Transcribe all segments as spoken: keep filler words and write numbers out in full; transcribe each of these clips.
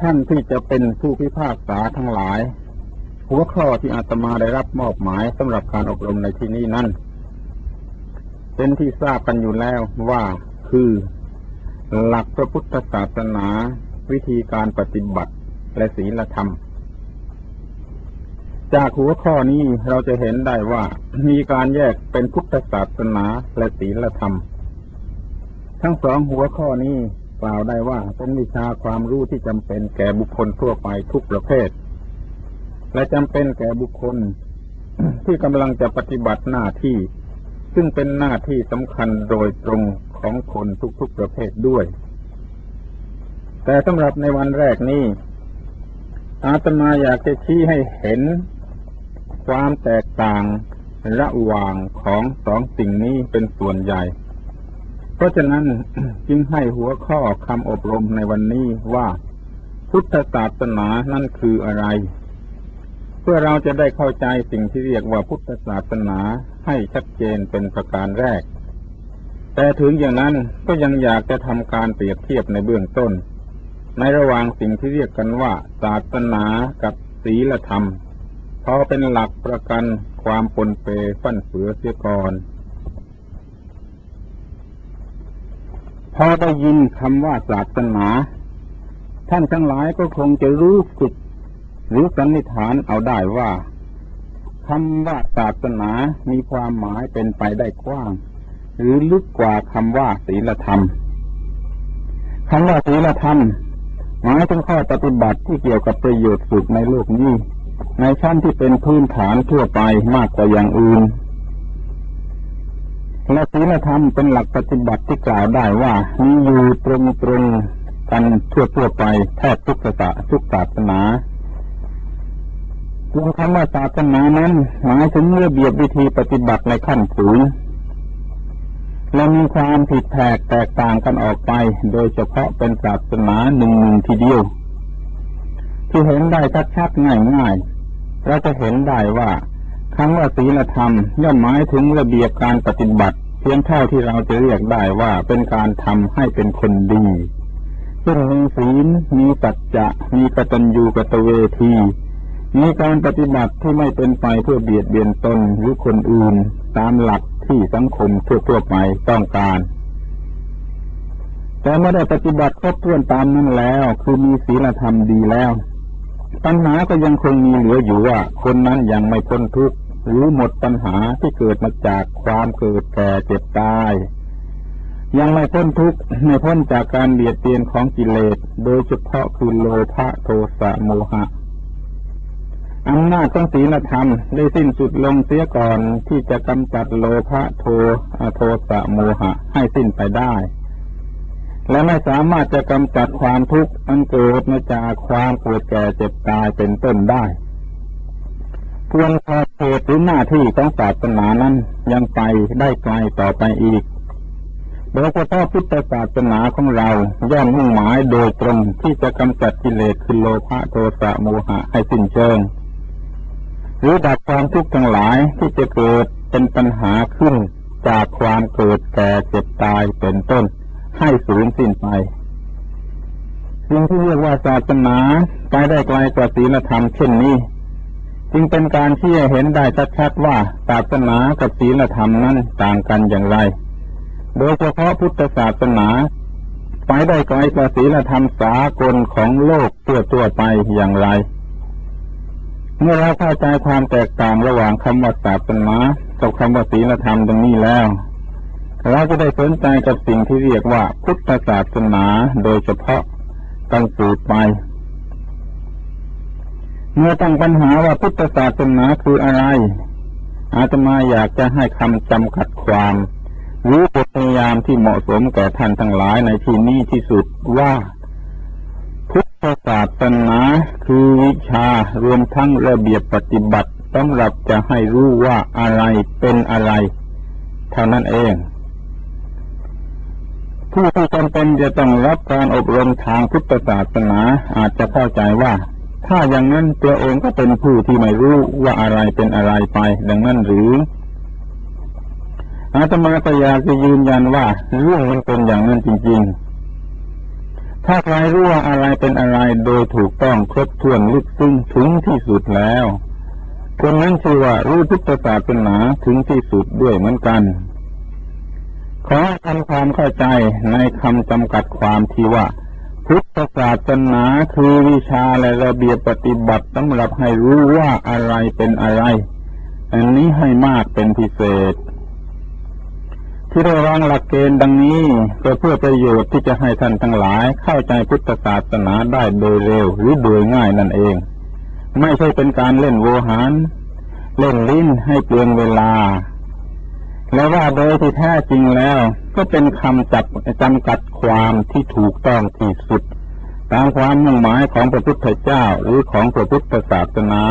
ท่านที่จะเป็นผู้พิพากษาทั้งหลายหัวข้อที่อาตมาได้รับมอบหมายสำหรับการอบรมในที่นี้นั้นเป็นที่ทราบกันอยู่แล้วว่าคือหลักพระพุทธศาสนาวิธีการปฏิบัติและศีลธรรมจากหัวข้อนี้เราจะเห็นได้ว่ามีการแยกเป็นพุทธศาสนาและศีลธรรมทั้งสองหัวข้อนี้กล่าวได้ว่าเป็นวิชาความรู้ที่จำเป็นแก่บุคคลทั่วไปทุกประเภทและจำเป็นแก่บุคคล ที่กำลังจะปฏิบัติหน้าที่ซึ่งเป็นหน้าที่สำคัญโดยตรงของคนทุกๆประเภทด้วยแต่สำหรับในวันแรกนี้อาตมาอยากจะชี้ให้เห็นความแตกต่างระหว่างของสองสิ่งนี้เป็นส่วนใหญ่เพราะฉะนั้น จึงให้หัวข้อคำอบรมในวันนี้ว่าพุทธศาสนานั่นคืออะไรเพื่อเราจะได้เข้าใจสิ่งที่เรียกว่าพุทธศาสนาให้ชัดเจนเป็นประการแรกแต่ถึงอย่างนั้นก็ยังอยากจะทำการเปรียบเทียบในเบื้องต้นในระหว่างสิ่งที่เรียกกันว่าศาสนากับศีลธรรมพอเป็นหลักประกันความปนเปฟั่นเฟือเสียก่อนพอได้ยินคำว่าศาสนาท่านทั้งหลายก็คงจะรู้สึกหรือสันนิษฐานเอาได้ว่าคำว่าศาสนามีความหมายเป็นไปได้กว้างหรือลึกกว่าคำว่าศีลธรรมคำว่าศีลธรรมหมายถึงข้อปฏิบัติที่เกี่ยวกับประโยชน์สุขในโลกนี้ในชั้นที่เป็นพื้นฐานทั่วไปมากกว่าอย่างอื่นและศีลธรรมเป็นหลักปฏิบัติที่กล่าวได้ว่ามีอยู่ตรงตรงกันทั่วๆไปแทบทุกศาสนาทุกศาสนาส่วนคำว่าศาสนานั้นหมายถึงระเบียบวิธีปฏิบัติในขั้นสูงและมีความผิดแผกแตกต่างกันออกไปโดยเฉพาะเป็นศาสนาหนึ่งๆทีเดียวที่เห็นได้ชัดๆง่ายๆเราจะเห็นได้ว่าคำว่าศีลธรรมย่อมหมายถึงระเบียบการปฏิบัติเพียงเท่าที่เราจะเรียกได้ว่าเป็นการทำให้เป็นคนดีซึ่งมีศีลมีสัจจะมีกตัญญูกตเวทีมีการปฏิบัติที่ไม่เป็นไปเพื่อเบียดเบียนตนหรือคนอื่นตามหลักที่สังคมทั่วๆไปต้องการแต่เมื่อได้ปฏิบัติครบถ้วนตามนั้นแล้วคือมีศีลธรรมดีแล้วปัญหาก็ยังคงมีเหลืออยู่ว่าคนนั้นยังไม่พ้นทุกข์หรือหมดปัญหาที่เกิดมาจากความเกิดแก่เจ็บตายยังไม่พ้นทุกข์ไม่พ้นจากการเบียดเบียนของกิเลสโดยเฉพาะคือโลภะโทสะโมหะอำนาจของศีลธรรมได้สิ้นสุดลงเสียก่อนที่จะกำจัดโลภะโทโทสะโมหะให้สิ้นไปได้และไม่สามารถจะกำจัดความทุกข์อันเกิดมาจากความเกิดแก่เจ็บตายเป็นต้นได้ส่วนขอบเขตหรือหน้าที่ของศาสนานั้นยังไปได้ไกลต่อไปอีกโดยเฉพาะพุทธศาสนาของเราย่อมมุ่งหมายโดยตรงที่จะกำจัดกิเลสคือโลภะโทสะโมหะให้สิ้นเชิงหรือดับความทุกข์ทั้งหลายที่จะเกิดเป็นปัญหาขึ้นจากความเกิดแก่เจ็บตายเป็นต้นให้สูญสิ้นไปสิ่งที่เรียกว่าศาสนาไปได้ไกลกว่าศีลธรรมเช่นนี้จึงเป็นการที่จะเห็นได้ชัดๆว่าศาสนากับศีลธรรมนั้นต่างกันอย่างไรโดยเฉพาะพุทธศาสนาไปได้ไกลกว่าศีลธรรมสากลของโลกทั่วๆไปอย่างไรเมื่อเราเข้าใจความแตกต่างระหว่างคำว่าศาสนากับคำว่าศีลธรรมดังนี้แล้วเราจะได้สนใจกับสิ่งที่เรียกว่าพุทธศาสนาโดยเฉพาะตั้งสืบไปเมื่อตั้งปัญหาว่าพุทธศาสนาคืออะไรอาตมาอยากจะให้คำจำกัดความหรือบทพยายามที่เหมาะสมแก่ท่านทั้งหลายในที่นี้ที่สุดว่าพุทธศาสนาคือวิชารวมทั้งระเบียบปฏิบัติสำหรับจะให้รู้ว่าอะไรเป็นอะไรเท่านั้นเองผู้ที่จำเป็นจะต้องรับการอบรมทางพุทธศาสนาอาจจะเข้าใจว่าถ้าอย่างนั้นตัวเองก็เป็นผู้ที่ไม่รู้ว่าอะไรเป็นอะไรไปดังนั้นหรืออาตมาก็อยากจะยืนยันว่าเรื่องมันเป็นอย่างนั้นจริงๆถ้าใครรู้ว่าอะไรเป็นอะไรโดยถูกต้องครบถ้วนลึกซึ้งถึงที่สุดแล้วคนนั้นชื่อว่ารู้พุทธศาสนาถึงที่สุดด้วยเหมือนกันขอทำความเข้าใจในคำจำกัดความที่ว่าพุทธศาสนาคือวิชาและระเบียบปฏิบัติสำหรับให้รู้ว่าอะไรเป็นอะไรอันนี้ให้มากเป็นพิเศษที่ได้วางหลักเกณฑ์ดังนี้ก็เพื่อประโยชน์ที่จะให้ท่านทั้งหลายเข้าใจพุทธศาสนาได้โดยเร็วหรือโดยง่ายนั่นเองไม่ใช่เป็นการเล่นโวหารเล่นลิ้นให้เปลืองเวลาและว่าโดยที่แท้จริงแล้วก็เป็นคำจับจำกัดความที่ถูกต้องที่สุดตามความมุ่งหมายของพระพุทธเจ้าหรือของพระพุทธศาสนา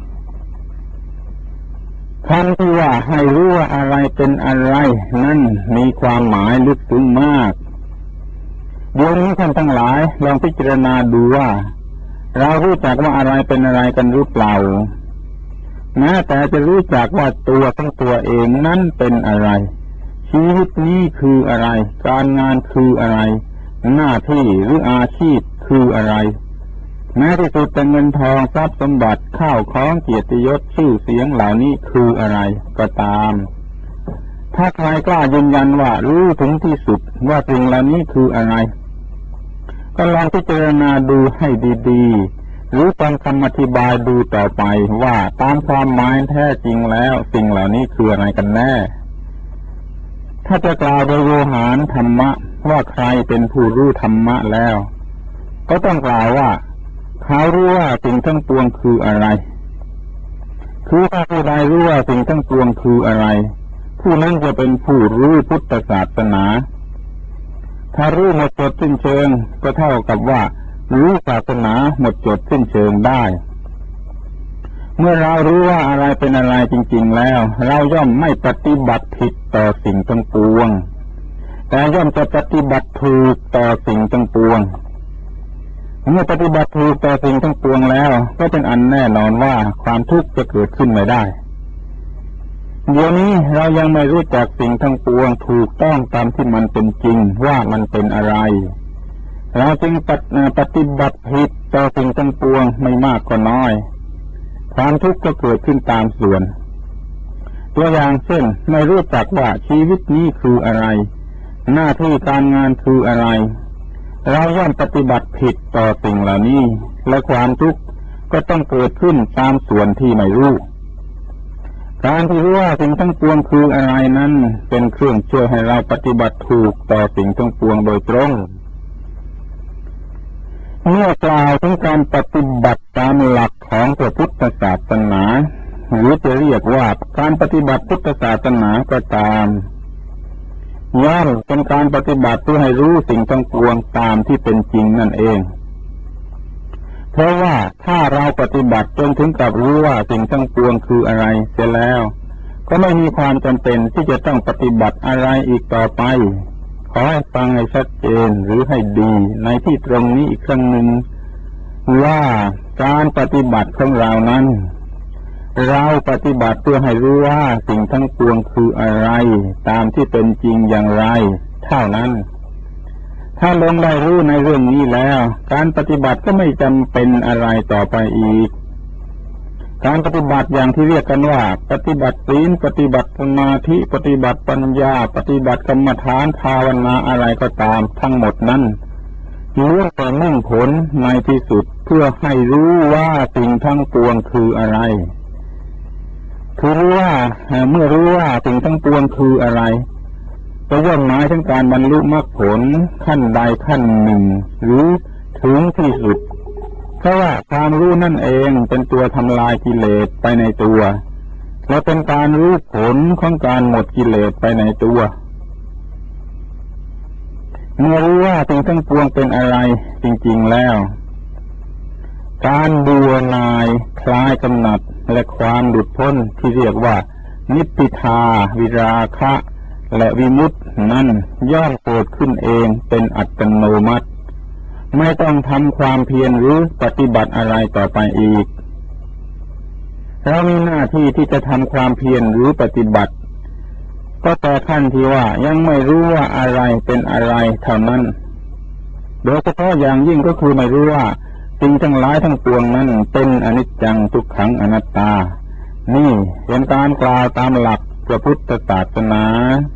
คำที่ว่าให้รู้ว่าอะไรเป็นอะไรนั่นมีความหมายลึกซึ้งมากเดี๋ยวนี้ท่านทั้งหลายลองพิจารณาดูว่าเรารู้จักว่าอะไรเป็นอะไรกันหรือเปล่าแม้แต่จะรู้จักว่าตัวของตัวเองนั้นเป็นอะไรชีวิตนี้คืออะไรการงานคืออะไรหน้าที่หรืออาชีพคืออะไรแม้ที่สุดแต่เงินทองทรัพย์สมบัติข้าวของเกียรติยศชื่อเสียงเหล่านี้คืออะไรก็ตามถ้าใครกล้ายืนยันว่ารู้ถึงที่สุดว่าสิ่งเหล่านี้คืออะไรก็ลองพิจารณาดูให้ดีๆหรือฟังคำอธิบายดูต่อไปว่าตามความหมายแท้จริงแล้วสิ่งเหล่านี้คืออะไรกันแน่ถ้าจะกล่าวโดยโวหารธรรมะว่าใครเป็นผู้รู้ธรรมะแล้วก็ต้องกล่าวว่าเขารู้ว่าสิ่งทั้งปวงคืออะไรคือถ้าผู้ใดรู้ว่าสิ่งทั้งปวงคืออะไรผู้นั้นจะเป็นผู้รู้พุทธศาสนาถ้ารู้หมดจดสิ้นเชิงก็เท่ากับว่ารู้ศาสนาหมดจดสิ้นเชิงได้เมื่อเรารู้ว่าอะไรเป็นอะไรจริงๆแล้วเราย่อมไม่ปฏิบัติผิดต่อสิ่งทั้งปวงแต่ย่อมจะปฏิบัติถูกต่อสิ่งทั้งปวงเมื่อปฏิบัติถูกต่อสิ่งทั้งปวงแล้วก็เป็นอันแน่นอนว่าความทุกข์จะเกิดขึ้นไม่ได้เดี๋ยวนี้เรายังไม่รู้จักสิ่งทั้งปวงถูกต้องตามที่มันเป็นจริงว่ามันเป็นอะไรเราจึงปฏิบัติผิดต่อสิ่งทั้งปวงไม่มากก็น้อยความทุกข์ก็เกิดขึ้นตามส่วนตัวอย่างเช่นไม่รู้จักว่าชีวิตนี้คืออะไรหน้าที่การงานคืออะไรเราย่อมปฏิบัติผิดต่อสิ่งเหล่านี้และความทุกข์ก็ต้องเกิดขึ้นตามส่วนที่ไม่รู้การที่รู้ว่าสิ่งทั้งปวงคืออะไรนั้นเป็นเครื่องช่วยให้เราปฏิบัติถูกต่อสิ่งทั้งปวงโดยตรงเมื่อกล่าวถึงการปฏิบัติตามหลักของพระพุทธศาสนาหรือจะเรียกว่าการปฏิบัติพุทธศาสนาก็ตามย่อมเป็นการปฏิบัติเพื่อให้รู้สิ่งทั้งปวงตามที่เป็นจริงนั่นเองเพราะว่าถ้าเราปฏิบัติจนถึงกับรู้ว่าสิ่งทั้งปวงคืออะไรเสร็จแล้วก็ไม่มีความจำเป็นที่จะต้องปฏิบัติอะไรอีกต่อไปขอให้ฟังให้ชัดเจนหรือให้ดีในที่ตรงนี้อีกครั้งหนึ่งว่าการปฏิบัติของเรานั้นเราปฏิบัติเพื่อให้รู้ว่าสิ่งทั้งปวงคืออะไรตามที่เป็นจริงอย่างไรเท่านั้นถ้าลงได้รู้ในเรื่องนี้แล้วการปฏิบัติก็ไม่จำเป็นอะไรต่อไปอีกการปฏิบัติอย่างที่เรียกกันว่าปฏิบัติศีลปฏิบัติสมาธิปฏิบัติปัญญาปฏิบัติกรรมฐานภาวนาอะไรก็ตามทั้งหมดนั้นล้วนแต่มุ่งผลในที่สุดเพื่อให้รู้ว่าสิ่งทั้งปวงคืออะไรคือรู้ว่าเมื่อรู้ว่าสิ่งทั้งปวงคืออะไรก็ย่อมหมายถึงการบรรลุมรรคผลขั้นใดขั้นหนึ่งหรือถึงที่สุดเพราะว่าความรู้นั่นเองเป็นตัวทำลายกิเลสไปในตัวและเป็นการรู้ผลของการหมดกิเลสไปในตัวเมื่อรู้ว่าสิ่งทั้งปวงเป็นอะไรจริงๆแล้วการเบื่อหน่ายคลายกำหนัดและความหลุดพ้นที่เรียกว่านิพพิทาวิราคะและวิมุตตินั้นย่อมเกิดขึ้นเองเป็นอัตโนมัติไม่ต้องทำความเพียรหรือปฏิบัติอะไรต่อไปอีกเรามีหน้าที่ที่จะทำความเพียรหรือปฏิบัติก็แต่ขั้นที่ว่ายังไม่รู้ว่าอะไรเป็นอะไรเท่านั้นโดยเฉพาะอย่างยิ่งก็คือไม่รู้ว่าสิ่งทั้งหลายทั้งปวงนั้นเป็นอนิจจังทุกขังอนัตตานี่เป็นการกล่าวตามหลักพระพุทธศาสนา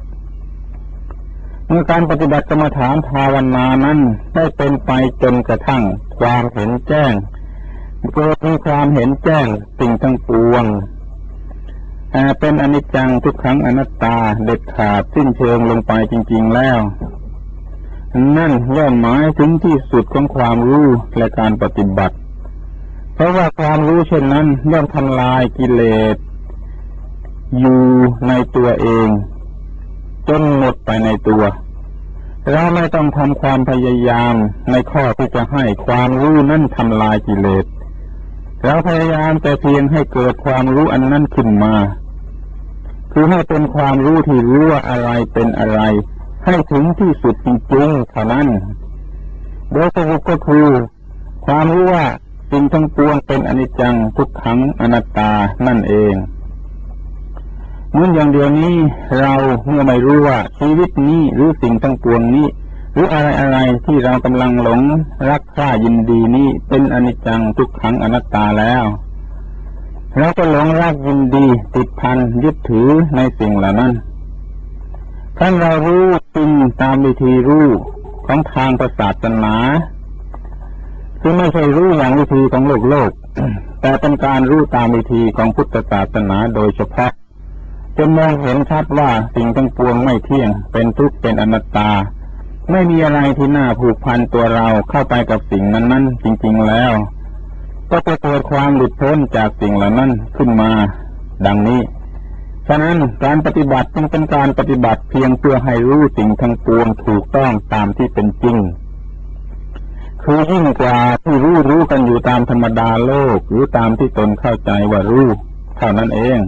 เมื่อการปฏิบัติกรรมฐานภาวนานั้นได้เป็นไปจนกระทั่งความเห็นแจ้งเกิดมีความเห็นแจ้งสิ่งทั้งปวงเป็นอนิจจังทุกขังอนัตตาเด็ดขาดสิ้นเชิงลงไปจริงๆแล้วนั่นย่อมหมายถึงที่สุดของความรู้และการปฏิบัติเพราะว่าความรู้เช่นนั้นย่อมทำลายกิเลสอยู่ในตัวเองจนหมดไปในตัวเราไม่ต้องทำความพยายามในข้อที่จะให้ความรู้นั้นทำลายกิเลสเราพยายามแต่เพียงให้เกิดความรู้อันนั้นขึ้นมาคือให้เป็นความรู้ที่รู้ว่าอะไรเป็นอะไรให้ถึงที่สุดจริงๆเท่านั้นโดยสรุปก็คือความรู้ว่าสิ่งทั้งปวงเป็นอนิจจังทุกขังอนัตตานั่นเองเหมือนอย่างเดียวนี้เราเมื่อไม่รู้ว่าชีวิตนี้หรือสิ่งทั้งปวงนี้หรืออะไรอะไรที่เรากำลังหลงรักใคร่ยินดีนี้เป็นอนิจจังทุกขังอนัตตาแล้วเราก็หลงรักยินดีติดพันยึดถือในสิ่งเหล่านั้นถ้าเรารู้จริงตามวิธีรู้ของทางศาสนาคือไม่ใช่รู้อย่างวิธีของโลกโลกแต่เป็นการรู้ตามวิธีของพุทธศาสนาโดยเฉพาะจนมองเห็นชัดว่าสิ่งทั้งปวงไม่เที่ยงเป็นทุกข์เป็นอนัตตาไม่มีอะไรที่น่าผูกพันตัวเราเข้าไปกับสิ่งนั้นๆจริงๆแล้วก็จะเกิดความหลุดพ้นจากสิ่งเหล่านั้นขึ้นมาดังนี้ฉะนั้นการปฏิบัติจึงเป็นการปฏิบัติเพียงเพื่อให้รู้สิ่งทั้งปวงถูกต้องตามที่เป็นจริงคือยิ่งกว่าที่รู้รู้กันอยู่ตามธรรมดาโลกหรือตามที่ตนเข้าใจว่ารู้เท่านั้นเอง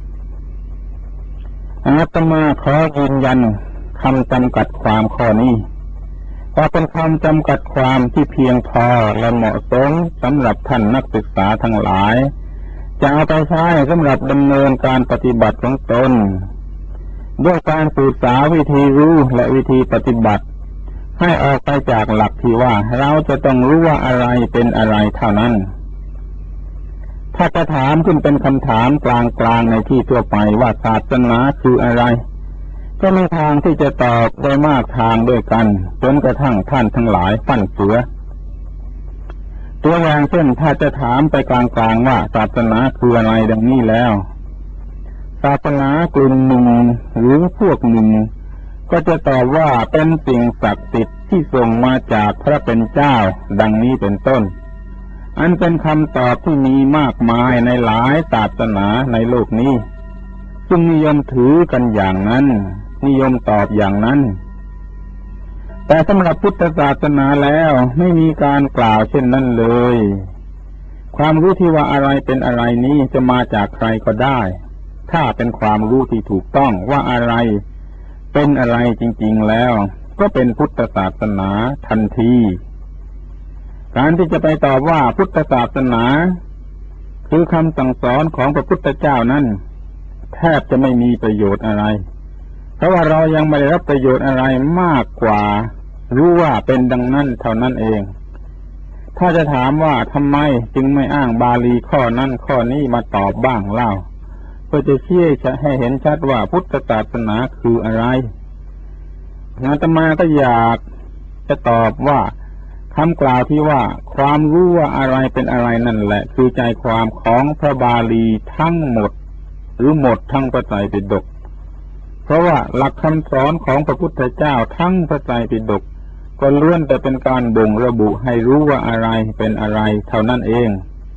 อาตมาขอยืนยันคำจำกัดความข้อนี้ว่าเป็นคำจำกัดความที่เพียงพอและเหมาะสมสำหรับท่านนักศึกษาทั้งหลายจะเอาไปใช้สำหรับดำเนินการปฏิบัติของตนด้วยการศึกษาวิธีรู้และวิธีปฏิบัติให้ออกไปจากหลักที่ว่าเราจะต้องรู้ว่าอะไรเป็นอะไรเท่านั้นถ้าจะถามขึ้นเป็นคำถามกลางๆในที่ทั่วไปว่าศาสนาคืออะไรก็มีทางที่จะตอบได้มากทางด้วยกันจนกระทั่งท่านทั้งหลายฟั่นเฟือตัวอย่างเช่นถ้าจะถามไปกลางๆว่าศาสนาคืออะไรดังนี้แล้วศาสนากลุ่มหนึ่งหรือพวกหนึ่งก็จะตอบว่าเป็นสิ่งศักดิ์สิทธิ์ที่ส่งมาจากพระเป็นเจ้าดังนี้เป็นต้นอันเป็นคำตอบที่มีมากมายในหลายศาสนาในโลกนี้ซึ่งนิยมถือกันอย่างนั้นนิยมตอบอย่างนั้นแต่สำหรับพุทธศาสนาแล้วไม่มีการกล่าวเช่นนั้นเลยความรู้ที่ว่าอะไรเป็นอะไรนี้จะมาจากใครก็ได้ถ้าเป็นความรู้ที่ถูกต้องว่าอะไรเป็นอะไรจริงๆแล้วก็เป็นพุทธศาสนาทันทีการที่จะไปตอบว่าพุทธศาสนาคือคำสั่งสอนของพระพุทธเจ้านั้นแทบจะไม่มีประโยชน์อะไรเพราะว่าเรายังไม่ได้รับประโยชน์อะไรมากกว่ารู้ว่าเป็นดังนั้นเท่านั้นเองถ้าจะถามว่าทำไมจึงไม่อ้างบาลีข้อนั้นข้อนี้มาตอบบ้างเล่าเพื่อจะชี้ให้เห็นชัดว่าพุทธศาสนาคืออะไรอาตมาก็อยากจะตอบว่าคำกล่าวที่ว่าความรู้ว่าอะไรเป็นอะไรนั่นแหละคือใจความของพระบาลีทั้งหมดหรือหมดทั้งพระไตรปิฎกเพราะว่าหลักคำสอนของพระพุทธเจ้าทั้งพระไตรปิฎกก็ล้วนแต่เป็นการบ่งระบุให้รู้ว่าอะไรเป็นอะไรเท่านั้นเอง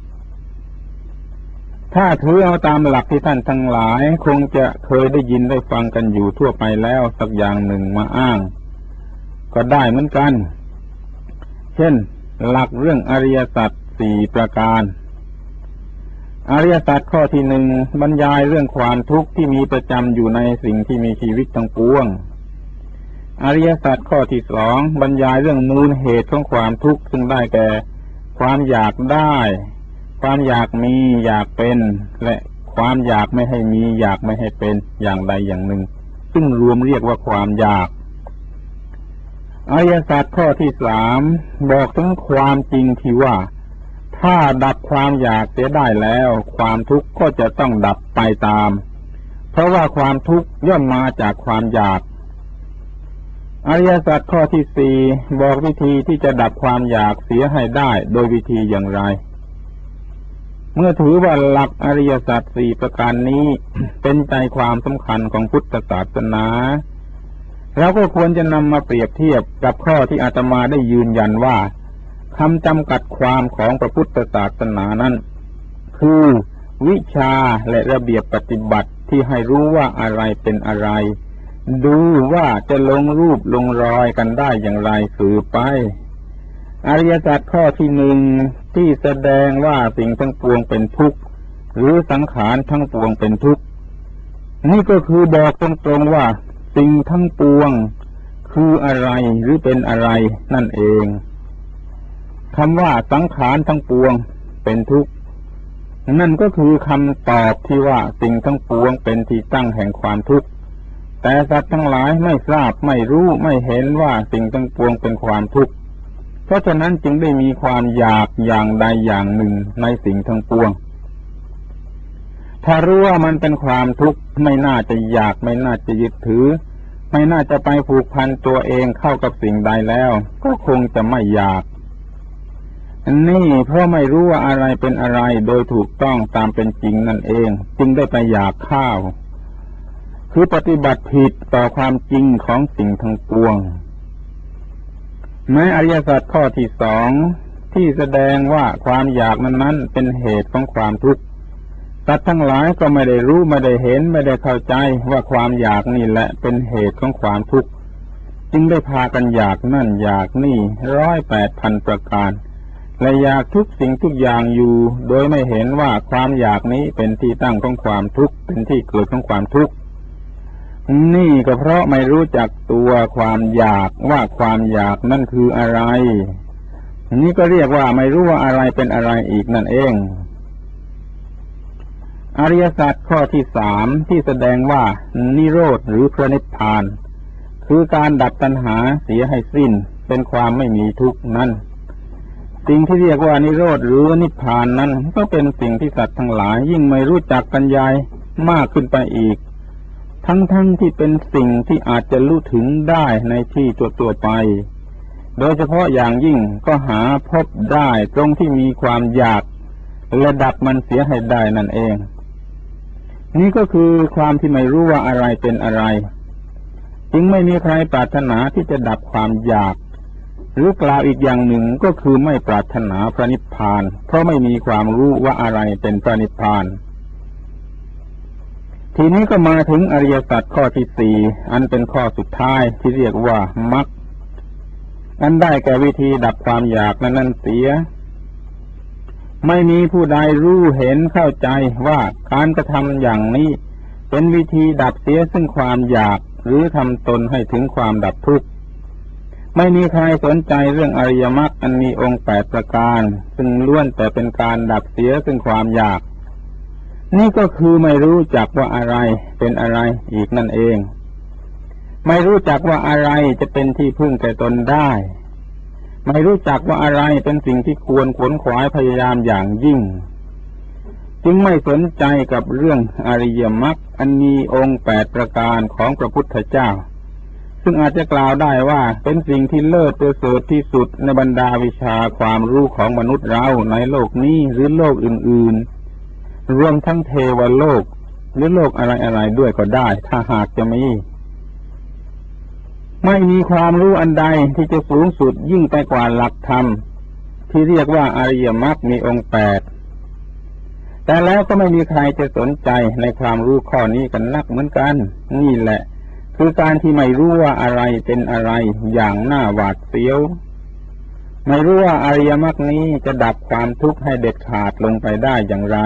ถ้าถือเอาตามหลักที่ท่านทั้งหลายคงจะเคยได้ยินได้ฟังกันอยู่ทั่วไปแล้วสักอย่างหนึ่งมาอ้างก็ได้เหมือนกันเช่นหลักเรื่องอริยสัจสี่ประการอริยสัจข้อที่หนึ่งบรรยายเรื่องความทุกข์ที่มีประจำอยู่ในสิ่งที่มีชีวิตทั้งปวงอริยสัจข้อที่สองบรรยายเรื่องมูลเหตุของความทุกข์ซึ่งได้แก่ความอยากได้ความอยากมีอยากเป็นและความอยากไม่ให้มีอยากไม่ให้เป็นอย่างใดอย่างหนึ่งซึ่งรวมเรียกว่าความอยากอริยสัจข้อที่สามบอกถึงความจริงที่ว่าถ้าดับความอยากเสียได้แล้วความทุกข์ก็จะต้องดับไปตามเพราะว่าความทุกข์ย่อมมาจากความอยากอริยสัจข้อที่สี่บอกวิธีที่จะดับความอยากเสียให้ได้โดยวิธีอย่างไรเมื่อถือว่าหลักอริยสัจสี่ประการนี้ เป็นใจความสำคัญของพุทธศาสนาเราก็ควรจะนำมาเปรียบเทียบกับข้อที่อาตมาได้ยืนยันว่าคำจำกัดความของพระพุทธศาสนานั้นคือวิชาและระเบียบปฏิบัติที่ให้รู้ว่าอะไรเป็นอะไรดูว่าจะลงรูปลงรอยกันได้อย่างไรสืบไปอริยสัจข้อที่หนึ่งที่แสดงว่าสิ่งทั้งปวงเป็นทุกข์หรือสังขารทั้งปวงเป็นทุกข์นี่ก็คือบอกตรงๆว่าสิ่งทั้งปวงคืออะไรหรือเป็นอะไรนั่นเองคำว่าสังขารทั้งปวงเป็นทุกข์นั่นก็คือคำตอบที่ว่าสิ่งทั้งปวงเป็นที่ตั้งแห่งความทุกข์แต่สัตว์ทั้งหลายไม่ทราบไม่รู้ไม่เห็นว่าสิ่งทั้งปวงเป็นความทุกข์เพราะฉะนั้นจึงได้มีความอยากอย่างใดอย่างหนึ่งในสิ่งทั้งปวงถ้ารู้ว่ามันเป็นความทุกข์ไม่น่าจะอยากไม่น่าจะยึดถือไม่น่าจะไปผูกพันตัวเองเข้ากับสิ่งใดแล้วก็คงจะไม่อยากนี่เพราะไม่รู้ว่าอะไรเป็นอะไรโดยถูกต้องตามเป็นจริงนั่นเองจึงได้ไปอยากข้าวคือปฏิบัติผิดต่อความจริงของสิ่งทั้งปวงแม้อริยสัจข้อที่สองที่แสดงว่าความอยากนั้นๆเป็นเหตุของความทุกข์สัตว์ทั้งหลายก็ไม่ได้รู้ไม่ได้เห็นไม่ได้เข้าใจว่าความอยากนี่แหละเป็นเหตุของความทุกข์จึงได้พากันอยากนั่นอยากนี่ร้อยแปดพันประการและอยากทุกสิ่งทุกอย่างอยู่โดยไม่เห็นว่าความอยากนี้เป็นที่ตั้งของความทุกข์เป็นที่เกิดของความทุกข์นี่ก็เพราะไม่รู้จักตัวความอยากว่าความอยากนั่นคืออะไรนี่ก็เรียกว่าไม่รู้ว่าอะไรเป็นอะไรอีกนั่นเองอริยสัจข้อที่สามที่แสดงว่านิโรธหรือพระนิพพานคือการดับตัณหาเสียให้สิ้นเป็นความไม่มีทุกข์นั้นสิ่งที่เรียกว่านิโรธหรือนิพพานนั้นก็เป็นสิ่งที่สัตว์ทั้งหลายยิ่งไม่รู้จักบรรยายมากขึ้นไปอีกทั้งๆ ท, ที่เป็นสิ่งที่อาจจะรู้ถึงได้ในที่ตัวๆไปโดยเฉพาะอย่างยิ่งก็หาพบได้ตรงที่มีความอยากและดับมันเสียให้ได้นั่นเองนี่ก็คือความที่ไม่รู้ว่าอะไรเป็นอะไรจึงไม่มีใครปรารถนาที่จะดับความอยากหรือกล่าวอีกอย่างหนึ่งก็คือไม่ปรารถนาพระนิพพานเพราะไม่มีความรู้ว่าอะไรเป็นพระนิพพานทีนี้ก็มาถึงอริยสัจข้อที่สี่อันเป็นข้อสุดท้ายที่เรียกว่ามรรคอันได้แก่วิธีดับความอยากนั้นเสียไม่มีผู้ใดรู้เห็นเข้าใจว่าการกระทำอย่างนี้เป็นวิธีดับเสียซึ่งความอยากหรือทำตนให้ถึงความดับทุกข์ไม่มีใครสนใจเรื่องอริยมรรคอันมีองค์แปดประการซึ่งล้วนแต่เป็นการดับเสียซึ่งความอยากนี่ก็คือไม่รู้จักว่าอะไรเป็นอะไรอีกนั่นเองไม่รู้จักว่าอะไรจะเป็นที่พึ่งแก่ตนได้ไม่รู้จักว่าอะไรเป็นสิ่งที่ควรขวนขวายพยายามอย่างยิ่งจึงไม่สนใจกับเรื่องอริยมรรคอันมีองค์แปดประการของพระพุทธเจ้าซึ่งอาจจะกล่าวได้ว่าเป็นสิ่งที่เลิศประเสริฐที่สุดในบรรดาวิชาความรู้ของมนุษย์เราในโลกนี้หรือโลกอื่นๆรวมทั้งเทวโลกหรือโลกอะไรๆด้วยก็ได้ถ้าหากจะมีไม่มีความรู้อันใดที่จะสูงสุดยิ่งไปกว่าหลักธรรมที่เรียกว่าอริยมรรคมีองค์แปดแต่แล้วก็ไม่มีใครจะสนใจในความรู้ข้อนี้กันนักเหมือนกันนี่แหละคือการที่ไม่รู้ว่าอะไรเป็นอะไรอย่างน่าหวาดเสียวไม่รู้ว่าอริยมรรคนี้จะดับความทุกข์ให้เด็ดขาดลงไปได้อย่างไร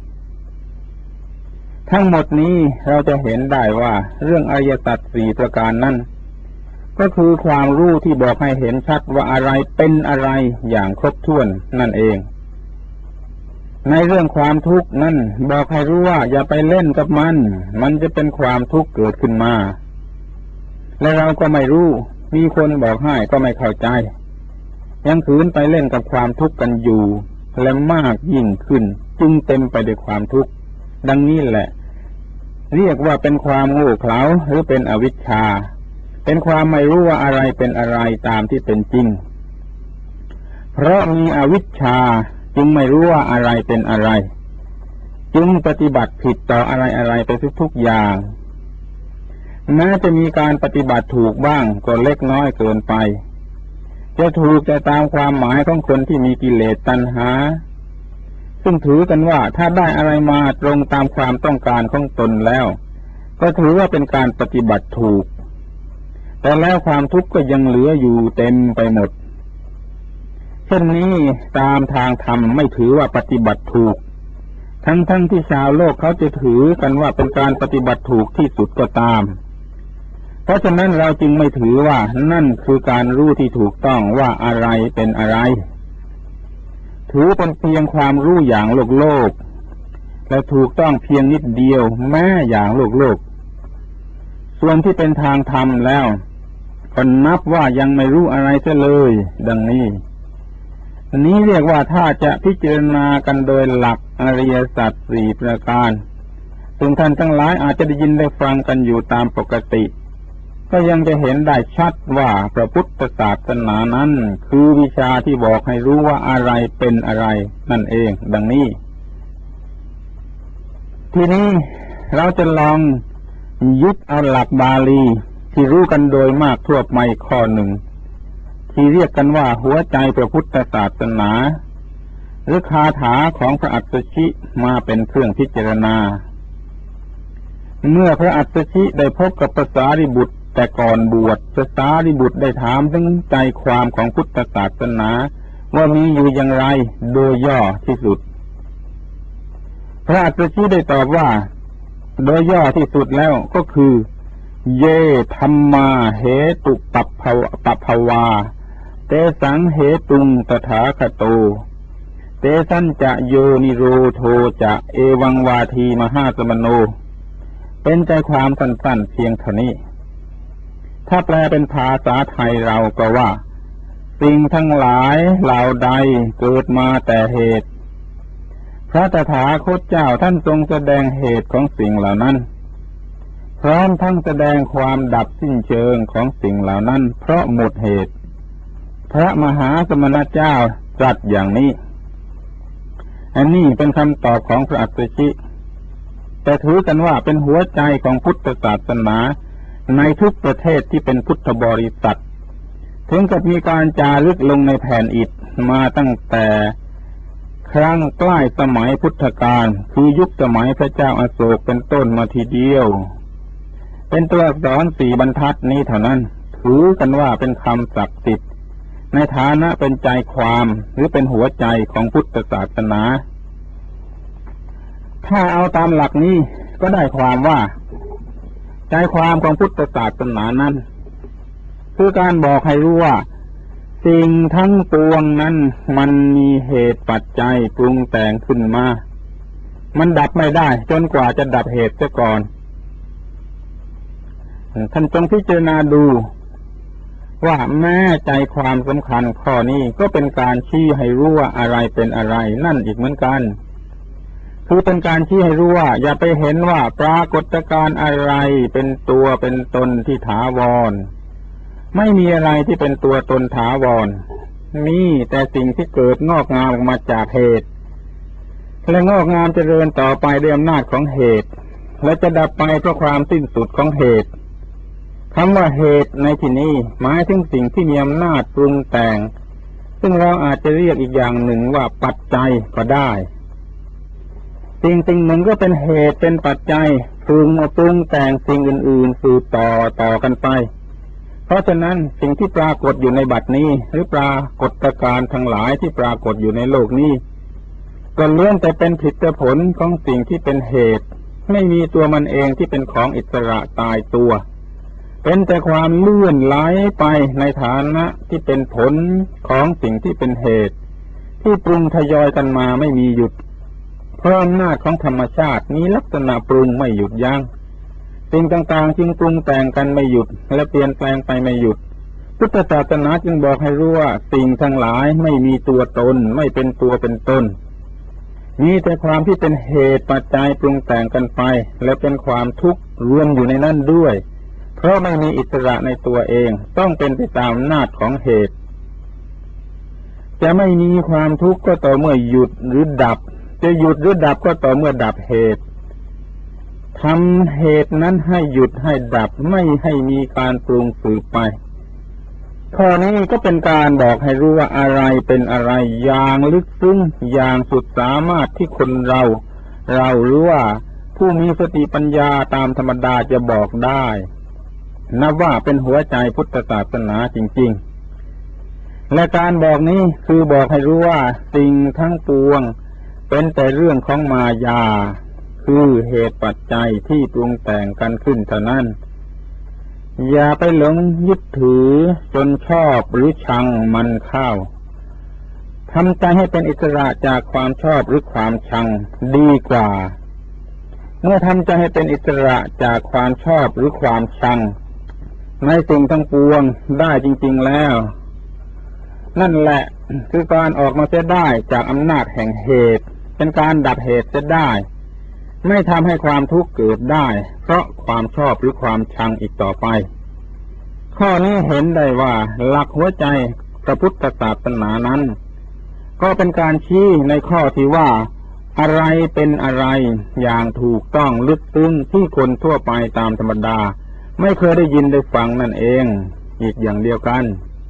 ทั้งหมดนี้เราจะเห็นได้ว่าเรื่องอริยสัจสี่ประการนั้นก็คือความรู้ที่บอกให้เห็นชัดว่าอะไรเป็นอะไรอย่างครบถ้วนนั่นเองในเรื่องความทุกข์นั้นบอกให้รู้ว่าอย่าไปเล่นกับมันมันจะเป็นความทุกข์เกิดขึ้นมาและเราก็ไม่รู้มีคนบอกให้ก็ไม่เข้าใจยังขืนไปเล่นกับความทุกข์กันอยู่และมากยิ่งขึ้นจึงเต็มไปด้วยความทุกข์ดังนี้แหละเรียกว่าเป็นความโง่เขลาหรือเป็นอวิชชาเป็นความไม่รู้ว่าอะไรเป็นอะไรตามที่เป็นจริงเพราะมีอวิชชาจึงไม่รู้ว่าอะไรเป็นอะไรจึงปฏิบัติผิดต่ออะไรอะไรไปทุกๆอย่างแม้จะมีการปฏิบัติถูกบ้างก็เล็กน้อยเกินไปจะถูกแต่ตามความหมายของคนที่มีกิเลสตัณหาซึ่งถือกันว่าถ้าได้อะไรมาตรงตามความต้องการของตนแล้วก็ถือว่าเป็นการปฏิบัติถูกแต่แล้วความทุกข์ก็ยังเหลืออยู่เต็มไปหมดเช่นนี้ตามทางธรรมไม่ถือว่าปฏิบัติถูกทั้งๆ ท, ที่ชาวโลกเขาจะถือกันว่าเป็นการปฏิบัติถูกที่สุดก็ตามเพราะฉะนั้นเราจึงไม่ถือว่านั่นคือการรู้ที่ถูกต้องว่าอะไรเป็นอะไรถือเป็นเพียงความรู้อย่างโลกโลกและถูกต้องเพียงนิดเดียวแม้อย่างโลกโลกส่วนที่เป็นทางธรรมแล้วก็นับว่ายังไม่รู้อะไรเสียเลยดังนี้นี้เรียกว่าถ้าจะพิจารณากันโดยหลักอริยสัจสี่ประการซึ่งท่านทั้งหลายอาจจะได้ยินได้ฟังกันอยู่ตามปกติก็ยังจะเห็นได้ชัดว่าพระพุทธศาสนานั้นคือวิชาที่บอกให้รู้ว่าอะไรเป็นอะไรนั่นเองดังนี้ทีนี้เราจะลองยึดเอาหลักบาลีที่รู้กันโดยมากทั่วไปข้อหนึ่งที่เรียกกันว่าหัวใจพระพุทธศาสนาหรือคาถาของพระอัสสชิมาเป็นเครื่องพิจารณาเมื่อพระอัสสชิได้พบกับพระสารีบุตรแต่ก่อนบวชพระสารีบุตรได้ถามถึงใจความของพุทธศาสนาว่ามีอยู่อย่างไรโดยย่อที่สุดพระอัสสชิได้ตอบว่าโดยย่อที่สุดแล้วก็คือเยธัมมาเหตุปัปภวปัปภวาเตสังเหตุงตถาคโตเตสัญจะโยนิโรโทจะเอวังวาทีมหาสมโนเป็นใจความสั้นๆเพียงเท่านี้ถ้าแปลเป็นภาษาไทยเราก็ว่าสิ่งทั้งหลายเหล่าใดเกิดมาแต่เหตุพระตถาคตเจ้าท่านทรงแสดงเหตุของสิ่งเหล่านั้นพร้อมทั้งแสดงความดับสิ้นเชิงของสิ่งเหล่านั้นเพราะหมดเหตุพระมหาสมณเจ้าตรัสอย่างนี้อันนี้เป็นคำตอบของพระอัสสชิแต่ถือกันว่าเป็นหัวใจของพุทธศาสนาในทุกประเทศที่เป็นพุทธบริษัทถึงกับมีการจารึกลงในแผ่นอิฐมาตั้งแต่ครั้งใกล้สมัยพุทธกาลคือยุคสมัยพระเจ้าอโศกเป็นต้นมาทีเดียวเป็นตัวอักษรสี่บรรทัดนี้เท่านั้นถือกันว่าเป็นคำศักดิ์สิทธิ์ในฐานะเป็นใจความหรือเป็นหัวใจของพุทธศาสนาถ้าเอาตามหลักนี้ก็ได้ความว่าใจความของพุทธศาสนานั้นคือการบอกให้รู้ว่าสิ่งทั้งปวงนั้นมันมีเหตุปัจจัยปรุงแต่งขึ้นมามันดับไม่ได้จนกว่าจะดับเหตุเสียก่อนท่านจงพิจารณาดูว่าแม้ใจความสำคัญข้อนี้ก็เป็นการชี้ให้รู้ว่าอะไรเป็นอะไรนั่นอีกเหมือนกันคือเป็นการชี้ให้รู้ว่าอย่าไปเห็นว่าปรากฏการณ์อะไรเป็นตัวเป็นตนที่ถาวรไม่มีอะไรที่เป็นตัวตนถาวรมีแต่สิ่งที่เกิดงอกงามออกมาจากเหตุและงอกงามเจริญต่อไปด้วยอำนาจของเหตุและจะดับไปเพราะความสิ้นสุดของเหตุคำว่าเหตุในที่นี้หมายถึงสิ่งที่มีอำนาจปรุงแต่งซึ่งเราอาจจะเรียกอีกอย่างหนึ่งว่าปัจจัยก็ได้สิ่งสิ่งหนึ่งก็เป็นเหตุเป็นปัจจัยปรุงมาปรุงแต่งสิ่งอื่นๆสืบต่อต่อกันไปเพราะฉะนั้นสิ่งที่ปรากฏอยู่ในบัดนี้หรือปรากฏการณ์ทั้งหลายที่ปรากฏอยู่ในโลกนี้ก็ล้วนแต่เป็นผลผลของสิ่งที่เป็นเหตุไม่มีตัวมันเองที่เป็นของอิสระตายตัวเป็นแต่ความเลื่อนไหลไปในฐานะที่เป็นผลของสิ่งที่เป็นเหตุที่ปรุงทยอยกันมาไม่มีหยุดเพราะอำนาจของธรรมชาติมีลักษณะปรุงไม่หยุดยั้งสิ่งต่างๆจึงปรุงแต่งกันไม่หยุดและเปลี่ยนแปลงไปไม่หยุดพุทธศาสนาจึงบอกให้รู้ว่าสิ่งทั้งหลายไม่มีตัวตนไม่เป็นตัวเป็นตนมีแต่ความที่เป็นเหตุปัจจัยปรุงแต่งกันไปและเป็นความทุกข์รวมอยู่ในนั้นด้วยเพราะไม่มีอิสระในตัวเองต้องเป็นไปตามอำนาจของเหตุจะไม่มีความทุกข์ก็ต่อเมื่อหยุดหรือดับจะหยุดหรือดับก็ต่อเมื่อดับเหตุทำเหตุนั้นให้หยุดให้ดับไม่ให้มีการปรุงสืบไปข้อนี้ก็เป็นการบอกให้รู้ว่าอะไรเป็นอะไรอย่างลึกซึ้งอย่างสุดสามารถที่คนเราเราหรือว่าผู้มีสติปัญญาตามธรรมดาจะบอกได้นับว่าเป็นหัวใจพุทธศาสนาจริงๆและการบอกนี้คือบอกให้รู้ว่าสิ่งทั้งปวงเป็นแต่เรื่องของมายาคือเหตุปัจจัยที่ปรุงแต่งกันขึ้นเท่านั้นอย่าไปหลงยึดถือจนชอบหรือชังมันเข้าทำใจให้เป็นอิสระจากความชอบหรือความชังดีกว่าเมื่อทำใจให้เป็นอิสระจากความชอบหรือความชังในสิ่งทั้งปวงได้จริงๆแล้วนั่นแหละคือการออกมาเสียได้จากอำนาจแห่งเหตุเป็นการดับเหตุเสียได้ไม่ทำให้ความทุกข์เกิดได้เพราะความชอบหรือความชังอีกต่อไปข้อนี้เห็นได้ว่าหลักหัวใจพระพุทธศาสนานั้นก็เป็นการชี้ในข้อที่ว่าอะไรเป็นอะไรอย่างถูกต้องลึกซึ้งที่คนทั่วไปตามธรรมดาไม่เคยได้ยินได้ฟังนั่นเองอีกอย่างเดียวกัน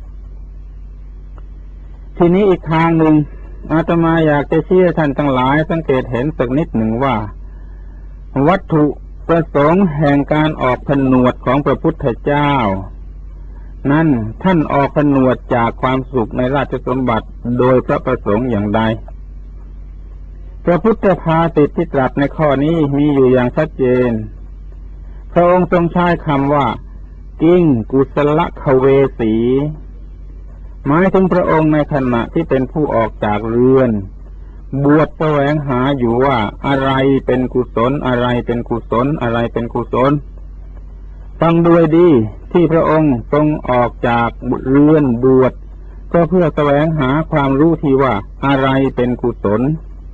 ทีนี้อีกทางหนึ่งอาตมาอยากจะชี้ให้ท่านทั้งหลายสังเกตเห็นสักนิดหนึ่งว่าวัตถุประสงค์แห่งการออกผนวดของพระพุทธเจ้านั้นท่านออกผนวดจากความสุขในราชสมบัติโดยพระประสงค์อย่างใดพระพุทธภาษิตที่ตรัสในข้อนี้มีอยู่อย่างชัดเจนพระองค์ทรงใช้คำว่ากิ้งกุศลคเวสีหมายถึงพระองค์ในขณะที่เป็นผู้ออกจากเรือนบวชแสวงหาอยู่ว่าอะไรเป็นกุศลอะไรเป็นกุศลอะไรเป็นกุศลฟังด้วยดีที่พระองค์ทรงออกจากเรือนบวชก็เพื่อแสวงหาความรู้ที่ว่าอะไรเป็นกุศล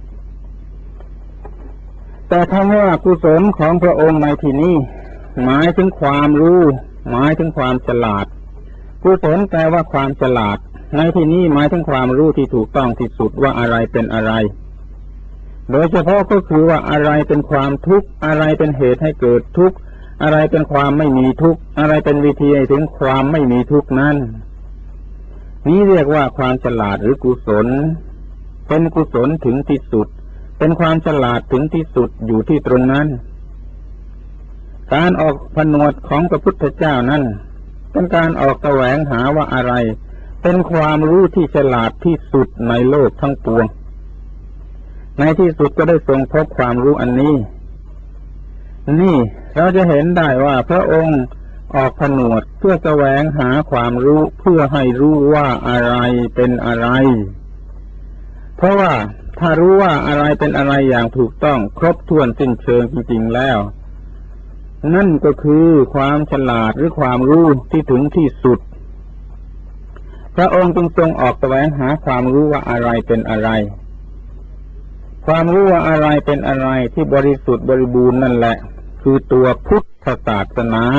แต่คำว่ากุศลของพระองค์ในที่นี้หมายถึงความรู้หมายถึงความฉลาดกุศลแปลว่าความฉลาดในที่นี้หมายถึงความรู้ที่ถูกต้องที่สุดว่าอะไรเป็นอะไรโดยเฉพาะก็คือว่าอะไรเป็นความทุกข์อะไรเป็นเหตุให้เกิดทุกข์อะไรเป็นความไม่มีทุกข์อะไรเป็นวิธีให้ถึงความไม่มีทุกข์นั้นนี้เรียกว่าความฉลาดหรือกุศลเป็นกุศลถึงที่สุดเป็นความฉลาดถึงที่สุดอยู่ที่ตรงนั้นการออกผนวดของพระพุทธเจ้านั้นเป็นการออกแสวงหาว่าอะไรเป็นความรู้ที่ฉลาดที่สุดในโลกทั้งปวงในที่สุดก็ได้ทรงพบความรู้อันนี้นี่เราจะเห็นได้ว่าพระองค์ออกผนวดเพื่อแสวงหาความรู้เพื่อให้รู้ว่าอะไรเป็นอะไรเพราะว่าถ้ารู้ว่าอะไรเป็นอะไรอย่างถูกต้องครบถ้วนสิ้นเชิงจริงๆแล้วนั่นก็คือความฉลาดหรือความรู้ที่ถึงที่สุดพระองค์จึงทรงออกแสวงหาความรู้ว่าอะไรเป็นอะไรความรู้ว่าอะไรเป็นอะไรที่บริสุทธิ์บริบูรณ์นั่นแหละคือตัวพุทธศาสนา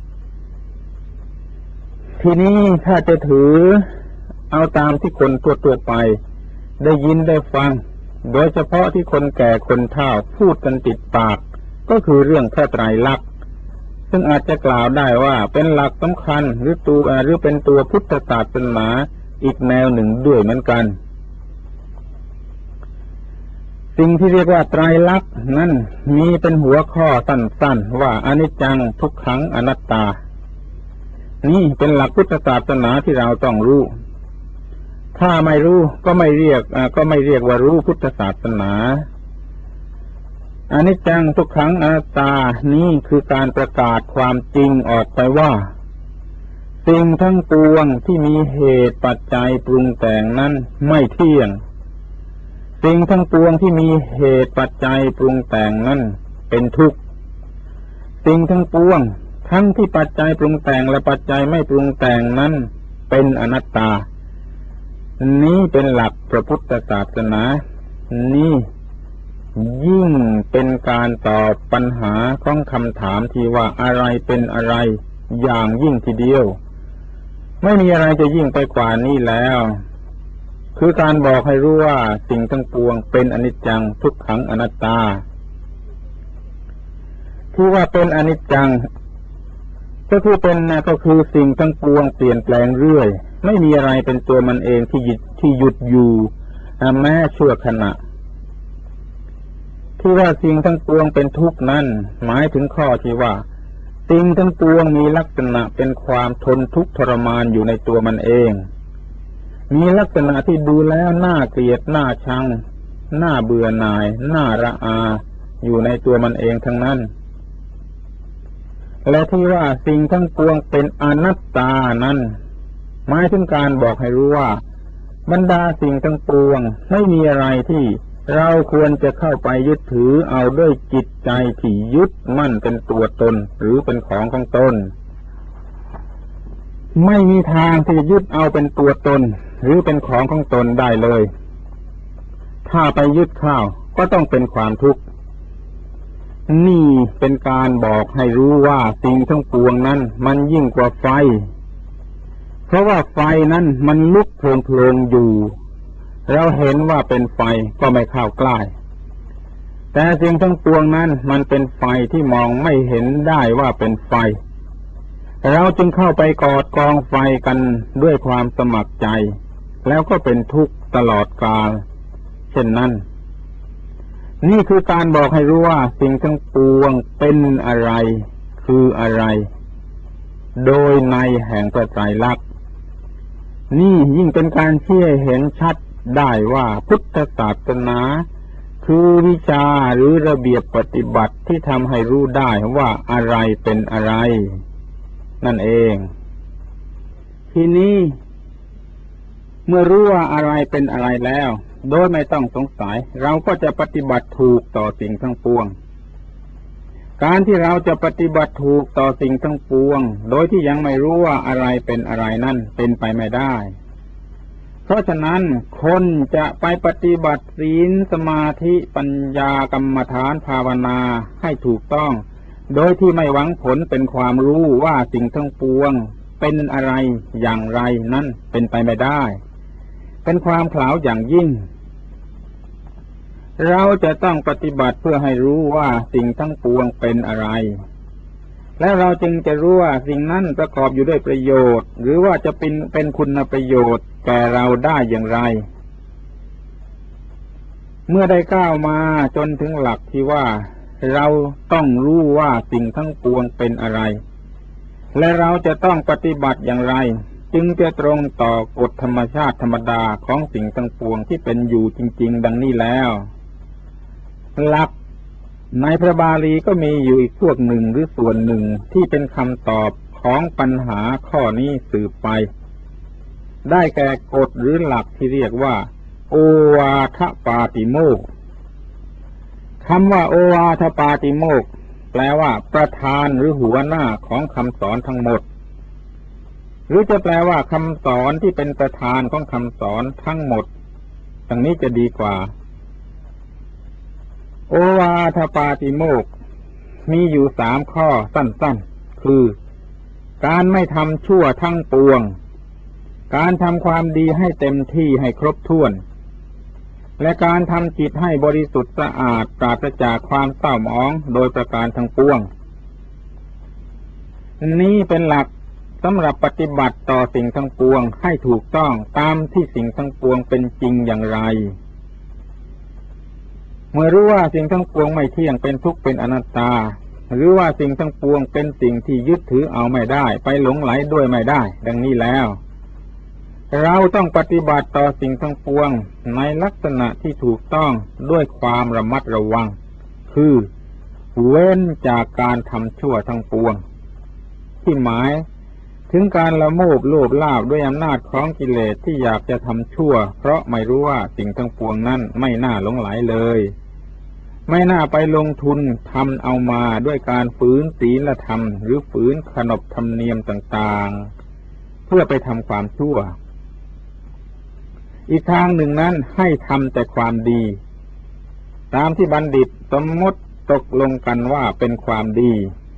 ทีนี้ถ้าจะถือเอาตามที่คนทั่วๆไปได้ยินได้ฟังโดยเฉพาะที่คนแก่คนเฒ่าพูดกันติดปากก็คือเรื่องพระไตรลักษณ์ซึ่งอาจจะกล่าวได้ว่าเป็นหลักสำคัญหรือตัวหรือเป็นตัวพุทธศาสนาอีกแนวหนึ่งด้วยเหมือนกันสิ่งที่เรียกว่าไตรลักษณ์นั้นมีเป็นหัวข้อสั้นๆว่าอนิจจังทุกขังอนัตตานี่เป็นหลักพุทธศาสนาที่เราต้องรู้ถ้าไม่รู้ก็ไม่เรียกก็ไม่เรียกว่ารู้พุทธศาสนาอนิจจังทุกขังอนัตตานี่คือการประกาศความจริงออกไปว่าสิ่งทั้งปวงที่มีเหตุปัจจัยปรุงแต่งนั้นไม่เที่ยงสิ่งทั้งปวงที่มีเหตุปัจจัยปรุงแต่งนั้นเป็นทุกข์สิ่งทั้งปวงทั้งที่ปัจจัยปรุงแต่งและปัจจัยไม่ปรุงแต่งนั้นเป็นอนัตตานี้เป็นหลักพระพุทธศาสนานี่ยิ่งเป็นการตอบปัญหาของคำถามที่ว่าอะไรเป็นอะไรอย่างยิ่งทีเดียวไม่มีอะไรจะยิ่งไปกว่านี้แล้วคือการบอกให้รู้ว่าสิ่งทั้งปวงเป็นอนิจจังทุกขังอนัตตาที่ว่าเป็นอนิจจังก็คือเป็นก็คือสิ่งทั้งปวงเปลี่ยนแปลงเรื่อยไม่มีอะไรเป็นตัวมันเองที่หยุดที่หยุดอยู่แม้ชั่วขณะที่ว่าสิ่งทั้งปวงเป็นทุกข์นั้นหมายถึงข้อที่ว่าสิ่งทั้งปวงมีลักษณะเป็นความทนทุกข์ทรมานอยู่ในตัวมันเองมีลักษณะที่ดูแล้วน่าเกลียดน่าชังน่าเบื่อหน่ายน่าระอาอยู่ในตัวมันเองทั้งนั้นและที่ว่าสิ่งทั้งปวงเป็นอนัตตานั้นหมายถึงการบอกให้รู้ว่าบรรดาสิ่งทั้งปวงไม่มีอะไรที่เราควรจะเข้าไปยึดถือเอาด้วยจิตใจที่ยึดมั่นเป็นตัวตนหรือเป็นของของตนไม่มีทางที่จะยึดเอาเป็นตัวตนหรือเป็นของของตนได้เลยถ้าไปยึดเข้าก็ต้องเป็นความทุกข์นี่เป็นการบอกให้รู้ว่าสิ่งทั้งปวงนั้นมันยิ่งกว่าไฟเพราะว่าไฟนั้นมันลุกโผล่ๆอยู่เราเห็นว่าเป็นไฟก็ไม่เข้าใกล้แต่สิ่งทั้งปวงนั้นมันเป็นไฟที่มองไม่เห็นได้ว่าเป็นไฟเราจึงเข้าไปกอดกองไฟกันด้วยความสมัครใจแล้วก็เป็นทุกข์ตลอดกาลเช่นนั้นนี่คือการบอกให้รู้ว่าสิ่งทั้งปวงเป็นอะไรคืออะไรโดยในแห่งพระไตรลักษณ์นี่ยิ่งเป็นการชี้ให้เห็นชัดได้ว่าพุทธศาสนาคือวิชาหรือระเบียบปฏิบัติที่ทำให้รู้ได้ว่าอะไรเป็นอะไรนั่นเองทีนี้เมื่อรู้ว่าอะไรเป็นอะไรแล้วโดยไม่ต้องสงสัยเราก็จะปฏิบัติถูกต่อสิ่งทั้งปวงการที่เราจะปฏิบัติถูกต่อสิ่งทั้งปวงโดยที่ยังไม่รู้ว่าอะไรเป็นอะไรนั่นเป็นไปไม่ได้เพราะฉะนั้นคนจะไปปฏิบัติศีลสมาธิปัญญากรรมฐานภาวนาให้ถูกต้องโดยที่ไม่หวังผลเป็นความรู้ว่าสิ่งทั้งปวงเป็นอะไรอย่างไรนั้นเป็นไปไม่ได้เป็นความเขลาอย่างยิ่งเราจะต้องปฏิบัติเพื่อให้รู้ว่าสิ่งทั้งปวงเป็นอะไรแล้วเราจึงจะรู้ว่าสิ่งนั้นประกอบอยู่ด้วยประโยชน์หรือว่าจะเป็นเป็นคุณประโยชน์แก่เราได้อย่างไรเมื่อได้ก้าวมาจนถึงหลักที่ว่าเราต้องรู้ว่าสิ่งทั้งปวงเป็นอะไรและเราจะต้องปฏิบัติอย่างไรจึงจะตรงต่อกฎธรรมชาติธรรมดาของสิ่งทั้งปวงที่เป็นอยู่จริงๆดังนี้แล้วหลักในพระบาลีก็มีอยู่อีกพวกหนึ่งหรือส่วนหนึ่งที่เป็นคำตอบของปัญหาข้อนี้สืบไปได้แก่กฎหรือหลักที่เรียกว่าโอวาทปาติโมกข์คำว่าโอวาทปาติโมกข์แปลว่าประธานหรือหัวหน้าของคำสอนทั้งหมดหรือจะแปลว่าคำสอนที่เป็นประธานของคำสอนทั้งหมดดังนี้จะดีกว่าโอวาทปาติโมกข์มีอยู่สามข้อสั้นๆคือการไม่ทำชั่วทั้งปวงการทำความดีให้เต็มที่ให้ครบถ้วนและการทำจิตให้บริสุทธิ์สะอาดปราศจากความเศร้าหมองโดยประการทั้งปวงนี้เป็นหลักสำหรับปฏิบัติต่อสิ่งทั้งปวงให้ถูกต้องตามที่สิ่งทั้งปวงเป็นจริงอย่างไรเมื่อรู้ว่าสิ่งทั้งปวงไม่เที่ยงเป็นทุกข์เป็นอนัตตาหรือว่าสิ่งทั้งปวงเป็นสิ่งที่ยึดถือเอาไม่ได้ไปหลงไหลด้วยไม่ได้ดังนี้แล้วเราต้องปฏิบัติต่อสิ่งทั้งปวงในลักษณะที่ถูกต้องด้วยความระมัดระวังคือเว้นจากการทำชั่วทั้งปวงที่หมายถึงการละโมบโลภลาภด้วยอำนาจของกิเลสที่อยากจะทำชั่วเพราะไม่รู้ว่าสิ่งทั้งปวงนั้นไม่น่าหลงไหลเลยไม่น่าไปลงทุนทำเอามาด้วยการฝืนศีลธรรมหรือฝืนขนบธรรมเนียมต่างๆพื่อไปทำความชั่วอีกทางหนึ่งนั้นให้ทำแต่ความดีตามที่บัณฑิตสมมติตกลงกันว่าเป็นความดี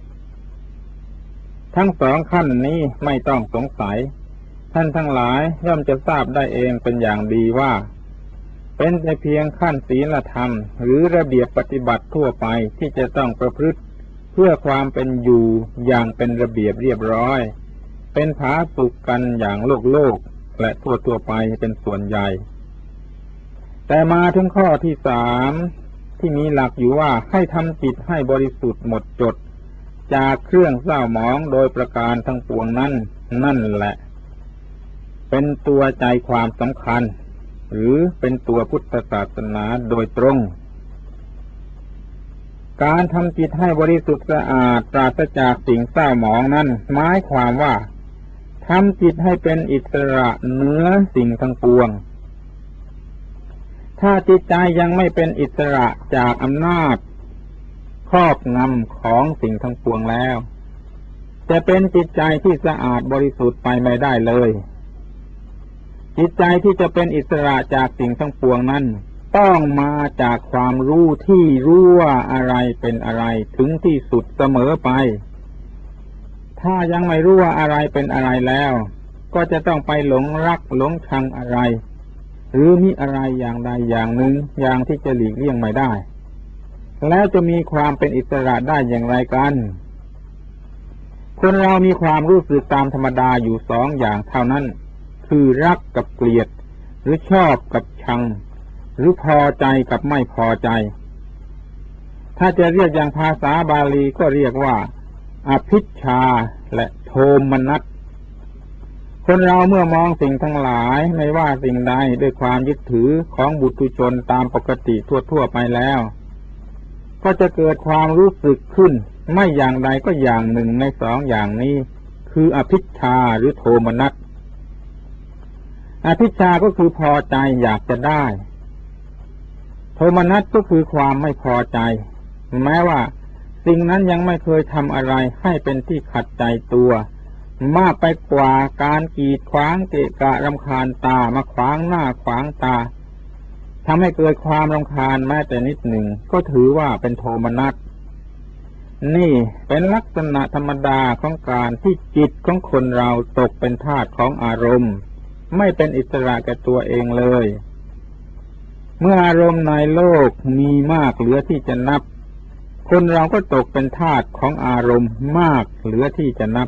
ทั้งสองขั้นนี้ไม่ต้องสงสัยท่านทั้งหลายย่อมจะทราบได้เองเป็นอย่างดีว่าเป็นแต่เพียงขั้นศีลธรรมหรือระเบียบปฏิบัติทั่วไปที่จะต้องประพฤติเพื่อความเป็นอยู่อย่างเป็นระเบียบเรียบร้อยเป็นผาสุกกันอย่างโลกโลกและทั่วทั่วไปเป็นส่วนใหญ่แต่มาถึงข้อที่สามที่มีหลักอยู่ว่าให้ทำจิตให้บริสุทธิ์หมดจดจากเครื่องเศร้าหมองโดยประการทั้งปวงนั้นนั่นแหละเป็นตัวใจความสำคัญหรือเป็นตัวพุทธศาสนาโดยตรงการทำจิตให้บริสุทธิ์สะอาดปราศจากสิ่งเศร้าหมองนั้นหมายความว่าทำจิตให้เป็นอิสระเหนือสิ่งทั้งปวงถ้าจิตใจยังไม่เป็นอิสระจากอำนาจครอบงำของสิ่งทั้งปวงแล้วจะเป็นจิตใจที่สะอาดบริสุทธิ์ไปไม่ได้เลยจิตใจที่จะเป็นอิสระจากสิ่งทั้งปวงนั้นต้องมาจากความรู้ที่รู้ว่าอะไรเป็นอะไรถึงที่สุดเสมอไปถ้ายังไม่รู้ว่าอะไรเป็นอะไรแล้วก็จะต้องไปหลงรักหลงชังอะไรหรือมีอะไรอย่างใดอย่างหนึ่งอย่างที่จะหลีกเลี่ยงไม่ได้แล้วจะมีความเป็นอิสระได้อย่างไรกันคนเรามีความรู้สึกตามธรรมดาอยู่สองอย่างเท่านั้นคือรักกับเกลียดหรือชอบกับชังหรือพอใจกับไม่พอใจถ้าจะเรียกอย่างภาษาบาลีก็เรียกว่าอภิชฌาและโทมนัสคนเราเมื่อมองสิ่งทั้งหลายไม่ว่าสิ่งใดด้วยความยึดถือของบุถุชนตามปกติทั่วๆไปแล้วก็จะเกิดความรู้สึกขึ้นไม่อย่างใดก็อย่างหนึ่งในสองอย่างนี้คืออภิชฌาหรือโทมนัสอภิชฌาก็คือพอใจอยากจะได้โทมนัสก็คือความไม่พอใจแม้ว่าสิ่งนั้นยังไม่เคยทำอะไรให้เป็นที่ขัดใจตัวมากไปกว่าการกีดขวางเกะกะรำคาญตามาขวางหน้าขวางตาทำให้เกิดความรำคาญแม้แต่นิดหนึ่งก็ถือว่าเป็นโทมนัสนี่เป็นลักษณะธรรมดาของการที่จิตของคนเราตกเป็นทาสของอารมณ์ไม่เป็นอิสระแก่ตัวเองเลยเมื่ออารมณ์ในโลกมีมากเหลือที่จะนับคนเราก็ตกเป็นทาสของอารมณ์มากเหลือที่จะนับ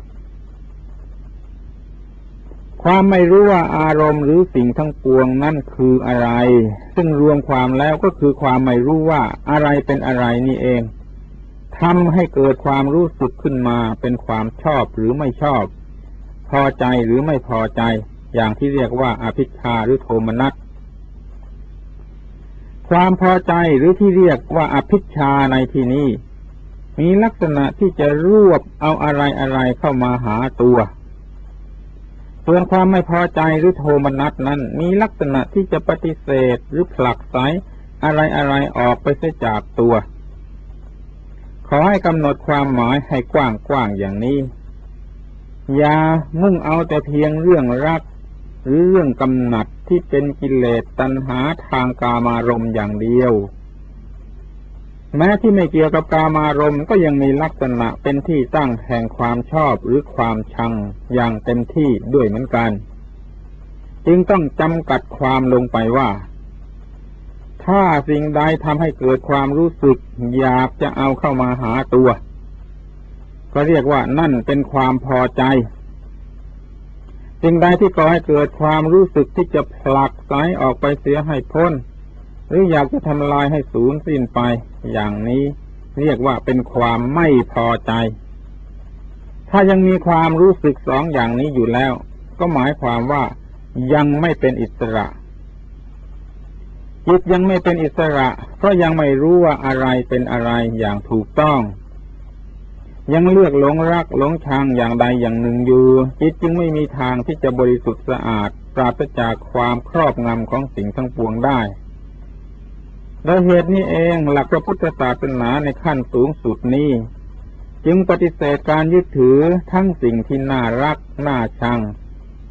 ความไม่รู้ว่าอารมณ์หรือสิ่งทั้งปวงนั่นคืออะไรซึ่งรวมความแล้วก็คือความไม่รู้ว่าอะไรเป็นอะไรนี่เองทำให้เกิดความรู้สึกขึ้นมาเป็นความชอบหรือไม่ชอบพอใจหรือไม่พอใจอย่างที่เรียกว่าอภิชฌาหรือโทมนัสความพอใจหรือที่เรียกว่าอภิชฌาในที่นี้มีลักษณะที่จะรวบเอาอะไรอะไรเข้ามาหาตัวส่วนความไม่พอใจหรือโทมนัสนั้นมีลักษณะที่จะปฏิเสธหรือผลักไสอะไรอะไรออกไปเสียจากตัวขอให้กำหนดความหมายให้กว้างๆอย่างนี้อย่ามุ่งเอาแต่เพียงเรื่องรักหรือเรื่องกำหนัดที่เป็นกิเลสตัณหาทางกามารมณ์อย่างเดียวแม้ที่ไม่เกี่ยวกับกามารมณ์ก็ยังมีลักษณะเป็นที่ตั้งแห่งความชอบหรือความชังอย่างเต็มที่ด้วยเหมือนกันจึงต้องจำกัดความลงไปว่าถ้าสิ่งใดทำให้เกิดความรู้สึกอยากจะเอาเข้ามาหาตัวก็เรียกว่านั่นเป็นความพอใจสิ่งใดที่ก่อให้เกิดความรู้สึกที่จะผลักไสออกไปเสียให้พ้นหรืออยากจะทำลายให้สูญสิ้นไปอย่างนี้เรียกว่าเป็นความไม่พอใจถ้ายังมีความรู้สึกสองอย่างนี้อยู่แล้วก็หมายความว่ายังไม่เป็นอิสระจิตยังไม่เป็นอิสระเพราะยังไม่รู้ว่าอะไรเป็นอะไรอย่างถูกต้องยังเลือกหลงรักหลงชังอย่างใดอย่างหนึ่งอยู่จิตจึงไม่มีทางที่จะบริสุทธิ์สะอาดปราศจากความครอบงำของสิ่งทั้งปวงได้โดยเหตุนี้เองหลักพระพุทธศาสนาในขั้นสูงสุดนี้จึงปฏิเสธการยึดถือทั้งสิ่งที่น่ารักน่าชัง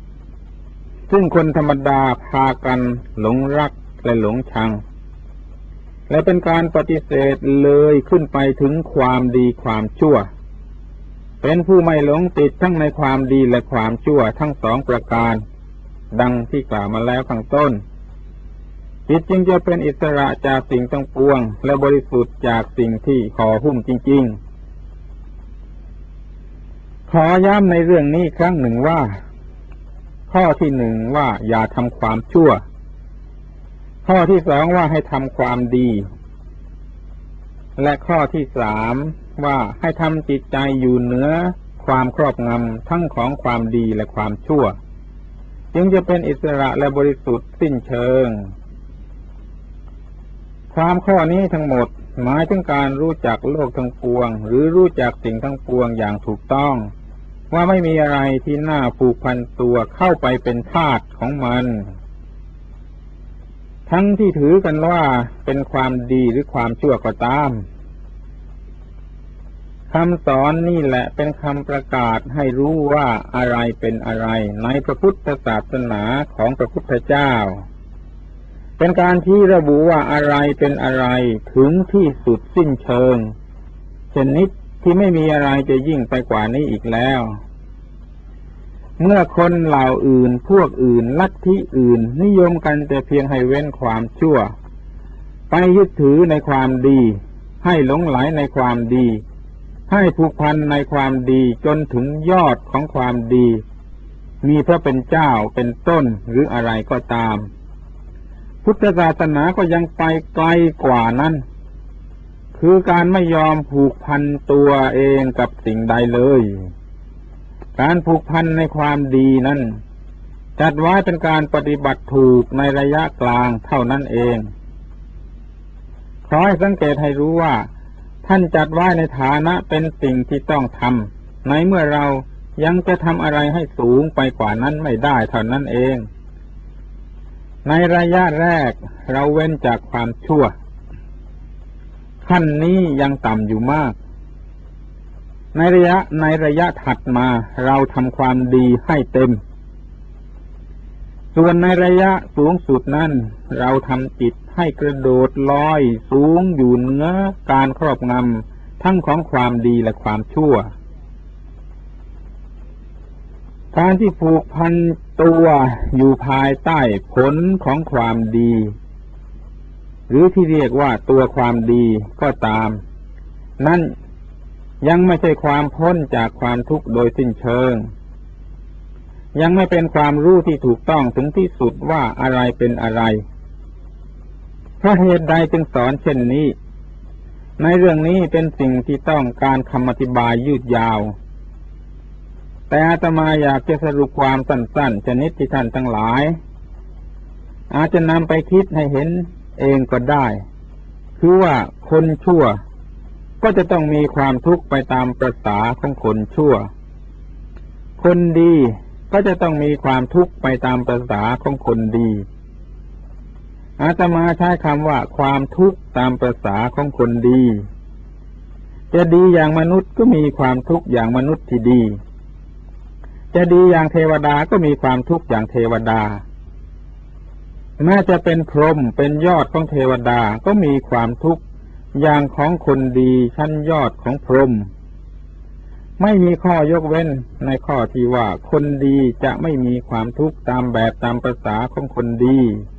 ซึ่งคนธรรมดาพากันหลงรักและหลงชังและเป็นการปฏิเสธเลยขึ้นไปถึงความดีความชั่วเป็นผู้ไม่หลงติดทั้งในความดีและความชั่วทั้งสองประการดังที่กล่าวมาแล้วข้างต้นจิตจึงจะเป็นอิสระจากสิ่งทั้งปวงและบริสุทธิ์จากสิ่งที่ห่อหุ้มจริงๆขอย้ำในเรื่องนี้ครั้งหนึ่งว่าข้อที่หนึ่งว่าอย่าทำความชั่วข้อที่สองว่าให้ทำความดีและข้อที่สามว่าให้ทำจิตใจอยู่เหนือความครอบงำทั้งของความดีและความชั่วจึงจะเป็นอิสระและบริสุทธิ์สิ้นเชิงความข้อนี้ทั้งหมดหมายถึงการรู้จักโลกทั้งปวงหรือรู้จักสิ่งทั้งปวงอย่างถูกต้องว่าไม่มีอะไรที่น่าผูกพันตัวเข้าไปเป็นทาสของมันทั้งที่ถือกันว่าเป็นความดีหรือความชั่วก็ตามคำสอนนี่แหละเป็นคำประกาศให้รู้ว่าอะไรเป็นอะไรในพระพุทธศาสนาของพระพุทธเจ้าเป็นการที่ระบุว่าอะไรเป็นอะไรถึงที่สุดสิ้นเชิงชนิดที่ไม่มีอะไรจะยิ่งไปกว่านี้อีกแล้วเมื่อคนเหล่าอื่นพวกอื่นลัทธิอื่นนิยมกันแต่เพียงให้เว้นความชั่วไปยึดถือในความดีให้หลงไหลในความดีให้ผูกพันในความดีจนถึงยอดของความดีมีพระเป็นเจ้าเป็นต้นหรืออะไรก็ตามพุทธศาสนาก็ยังไปไกลกว่านั้นคือการไม่ยอมผูกพันตัวเองกับสิ่งใดเลยการผูกพันในความดีนั้นจัดไว้เป็นการปฏิบัติถูกในระยะกลางเท่านั้นเองขอให้สังเกตให้รู้ว่าท่านจัดไว้ในฐานะเป็นสิ่งที่ต้องทำในเมื่อเรายังจะทำอะไรให้สูงไปกว่านั้นไม่ได้เท่านั้นเองในระยะแรกเราเว้นจากความชั่วขั้นนี้ยังต่ำอยู่มากในระยะในระยะถัดมาเราทำความดีให้เต็มส่วนในระยะสูงสุดนั้นเราทำจิตให้กระโดดลอยสูงอยู่เหนือการครอบงำทั้งของความดีและความชั่วการที่ผูกพันตัวอยู่ภายใต้ผลของความดีหรือที่เรียกว่าตัวความดีก็ตามนั่นยังไม่ใช่ความพ้นจากความทุกข์โดยสิ้นเชิงยังไม่เป็นความรู้ที่ถูกต้องถึงที่สุดว่าอะไรเป็นอะไรเพราะเหตุใดจึงสอนเช่นนี้ในเรื่องนี้เป็นสิ่งที่ต้องการคำอธิบายยืดยาวแต่อาตมาอยากจะสรุปความสั้นๆชนิดที่ท่านทั้งหลายอาจจะนำไปคิดให้เห็นเองก็ได้คือว่าคนชั่วก็จะต้องมีความทุกข์ไปตามประสาของคนชั่วคนดีก็จะต้องมีความทุกข์ไปตามประสาของคนดีอาตมาใช้คำว่าความทุกข์ตามประสาของคนดีจะดีอย่างมนุษย์ก็มีความทุกข์อย่างมนุษย์ที่ดีจะดีอย่างเทวดาก็มีความทุกข์อย่างเทวดาแม้จะเป็นพรหมเป็นยอดของเทวดาก็มีความทุกข์อย่างของคนดีชั้นยอดของพรหมไม่มีข้อยกเว้นในข้อที่ว่าคนดีจะไม่มีความทุกข์ตามแบบตามประสาของคนดี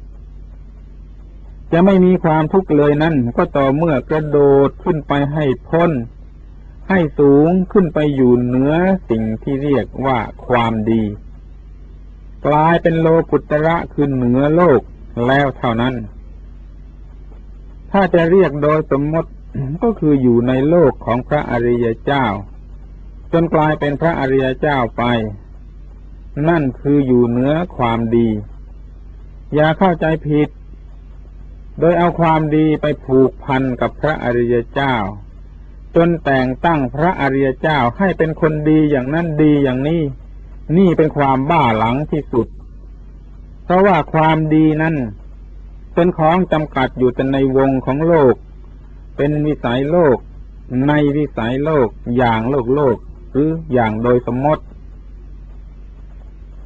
จะไม่มีความทุกข์เลยนั้นก็ต่อเมื่อกระโดดขึ้นไปให้พ้นให้สูงขึ้นไปอยู่เหนือสิ่งที่เรียกว่าความดีกลายเป็นโลกุตระคือเหนือโลกแล้วเท่านั้นถ้าจะเรียกโดยสมมติก็คืออยู่ในโลกของพระอริยเจ้าจนกลายเป็นพระอริยเจ้าไปนั่นคืออยู่เหนือความดีอย่าเข้าใจผิดโดยเอาความดีไปผูกพันกับพระอริยเจ้าจนแต่งตั้งพระอริยเจ้าให้เป็นคนดีอย่างนั้นดีอย่างนี้นี่เป็นความบ้าหลังที่สุดเพราะว่าความดีนั้นเป็นของจำกัดอยู่แต่ในวงของโลกเป็นวิสัยโลกในวิสัยโลกอย่างโลกโลกหรืออย่างโดยสมมติ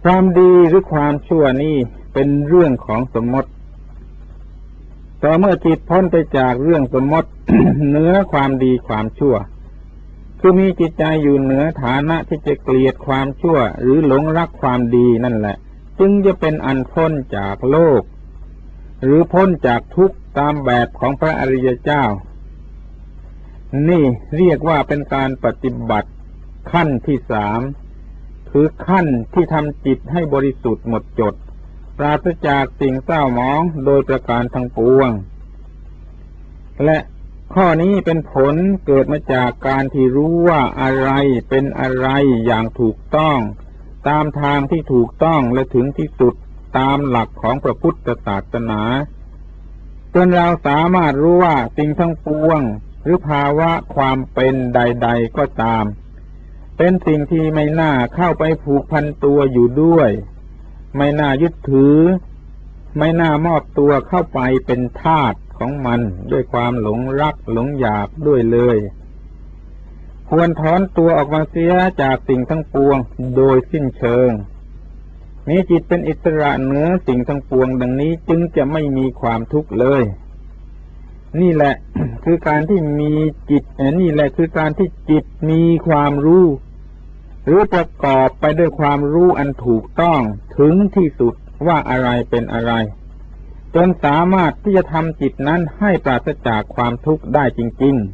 ความดีหรือความชั่วนี่เป็นเรื่องของสมมติต่อเมื่อจิตพ้นไปจากเรื่องสมมติ เหนือความดีความชั่วคือมีจิตใจอยู่เหนือฐานะที่จะเกลียดความชั่วหรือหลงรักความดีนั่นแหละจึงจะเป็นอันพ้นจากโลกหรือพ้นจากทุกข์ตามแบบของพระอริยเจ้านี่เรียกว่าเป็นการปฏิบัติขั้นที่สามคือขั้นที่ทำจิตให้บริสุทธิ์หมดจดปราศจากสิ่งเศร้าหมองโดยประการทั้งปวงและข้อนี้เป็นผลเกิดมาจากการที่รู้ว่าอะไรเป็นอะไรอย่างถูกต้องตามทางที่ถูกต้องและถึงที่สุดตามหลักของพระพุทธศาสนาจนเราสามารถรู้ว่าสิ่งทั้งปวงหรือภาวะความเป็นใดๆก็ตามเป็นสิ่งที่ไม่น่าเข้าไปผูกพันตัวอยู่ด้วยไม่น่ายึดถือไม่น่ามอบตัวเข้าไปเป็นทาสของมันด้วยความหลงรักหลงอยากด้วยเลยควรถอนตัวออกมาเสียจากสิ่งทั้งปวงโดยสิ้นเชิงมีจิตเป็นอิสระเหนือสิ่งทั้งปวงดังนี้จึงจะไม่มีความทุกข์เลยนี่แหละ คือการที่มีจิตนี่แหละคือการที่จิตมีความรู้หรือประกอบไปด้วยความรู้อันถูกต้องถึงที่สุดว่าอะไรเป็นอะไรจนสามารถที่จะทำจิตนั้นให้ปราศจากความทุกข์ได้จริง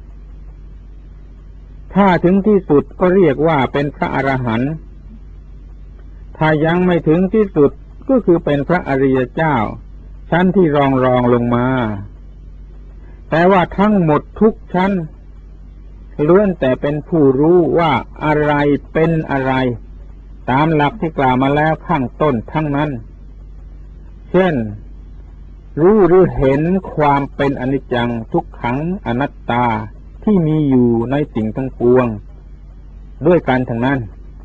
ๆถ้าถึงที่สุดก็เรียกว่าเป็นพระอรหันต์ถ้ายังไม่ถึงที่สุดก็คือเป็นพระอริยเจ้าชั้นที่รองรองลงมาแต่ว่าทั้งหมดทุกชั้นล้วนแต่เป็นผู้รู้ว่าอะไรเป็นอะไรตามหลักที่กล่าวมาแล้วข้างต้นทั้งนั้นเช่นรู้หรือเห็นความเป็นอนิจจังทุกขังอนัตตาที่มีอยู่ในสิ่งทั้งปวงด้วยกันทั้งนั้น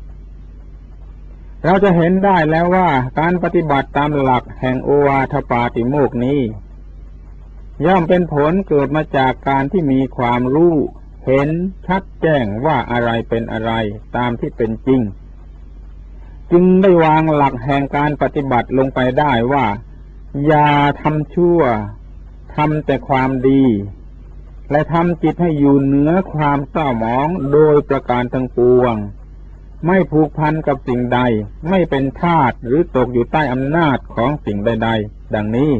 เราจะเห็นได้แล้วว่าการปฏิบัติตามหลักแห่งโอวาทปาติโมกข์นี้ย่อมเป็นผลเกิดมาจากการที่มีความรู้เห็นชัดแจ้งว่าอะไรเป็นอะไรตามที่เป็นจริงจึงได้วางหลักแห่งการปฏิบัติลงไปได้ว่าอย่าทำชั่วทำแต่ความดีและทำจิตให้อยู่เหนือความเศร้าหมองโดยประการทั้งปวงไม่ผูกพันกับสิ่งใดไม่เป็นทาสหรือตกอยู่ใต้อำนาจของสิ่งใดๆดังนี้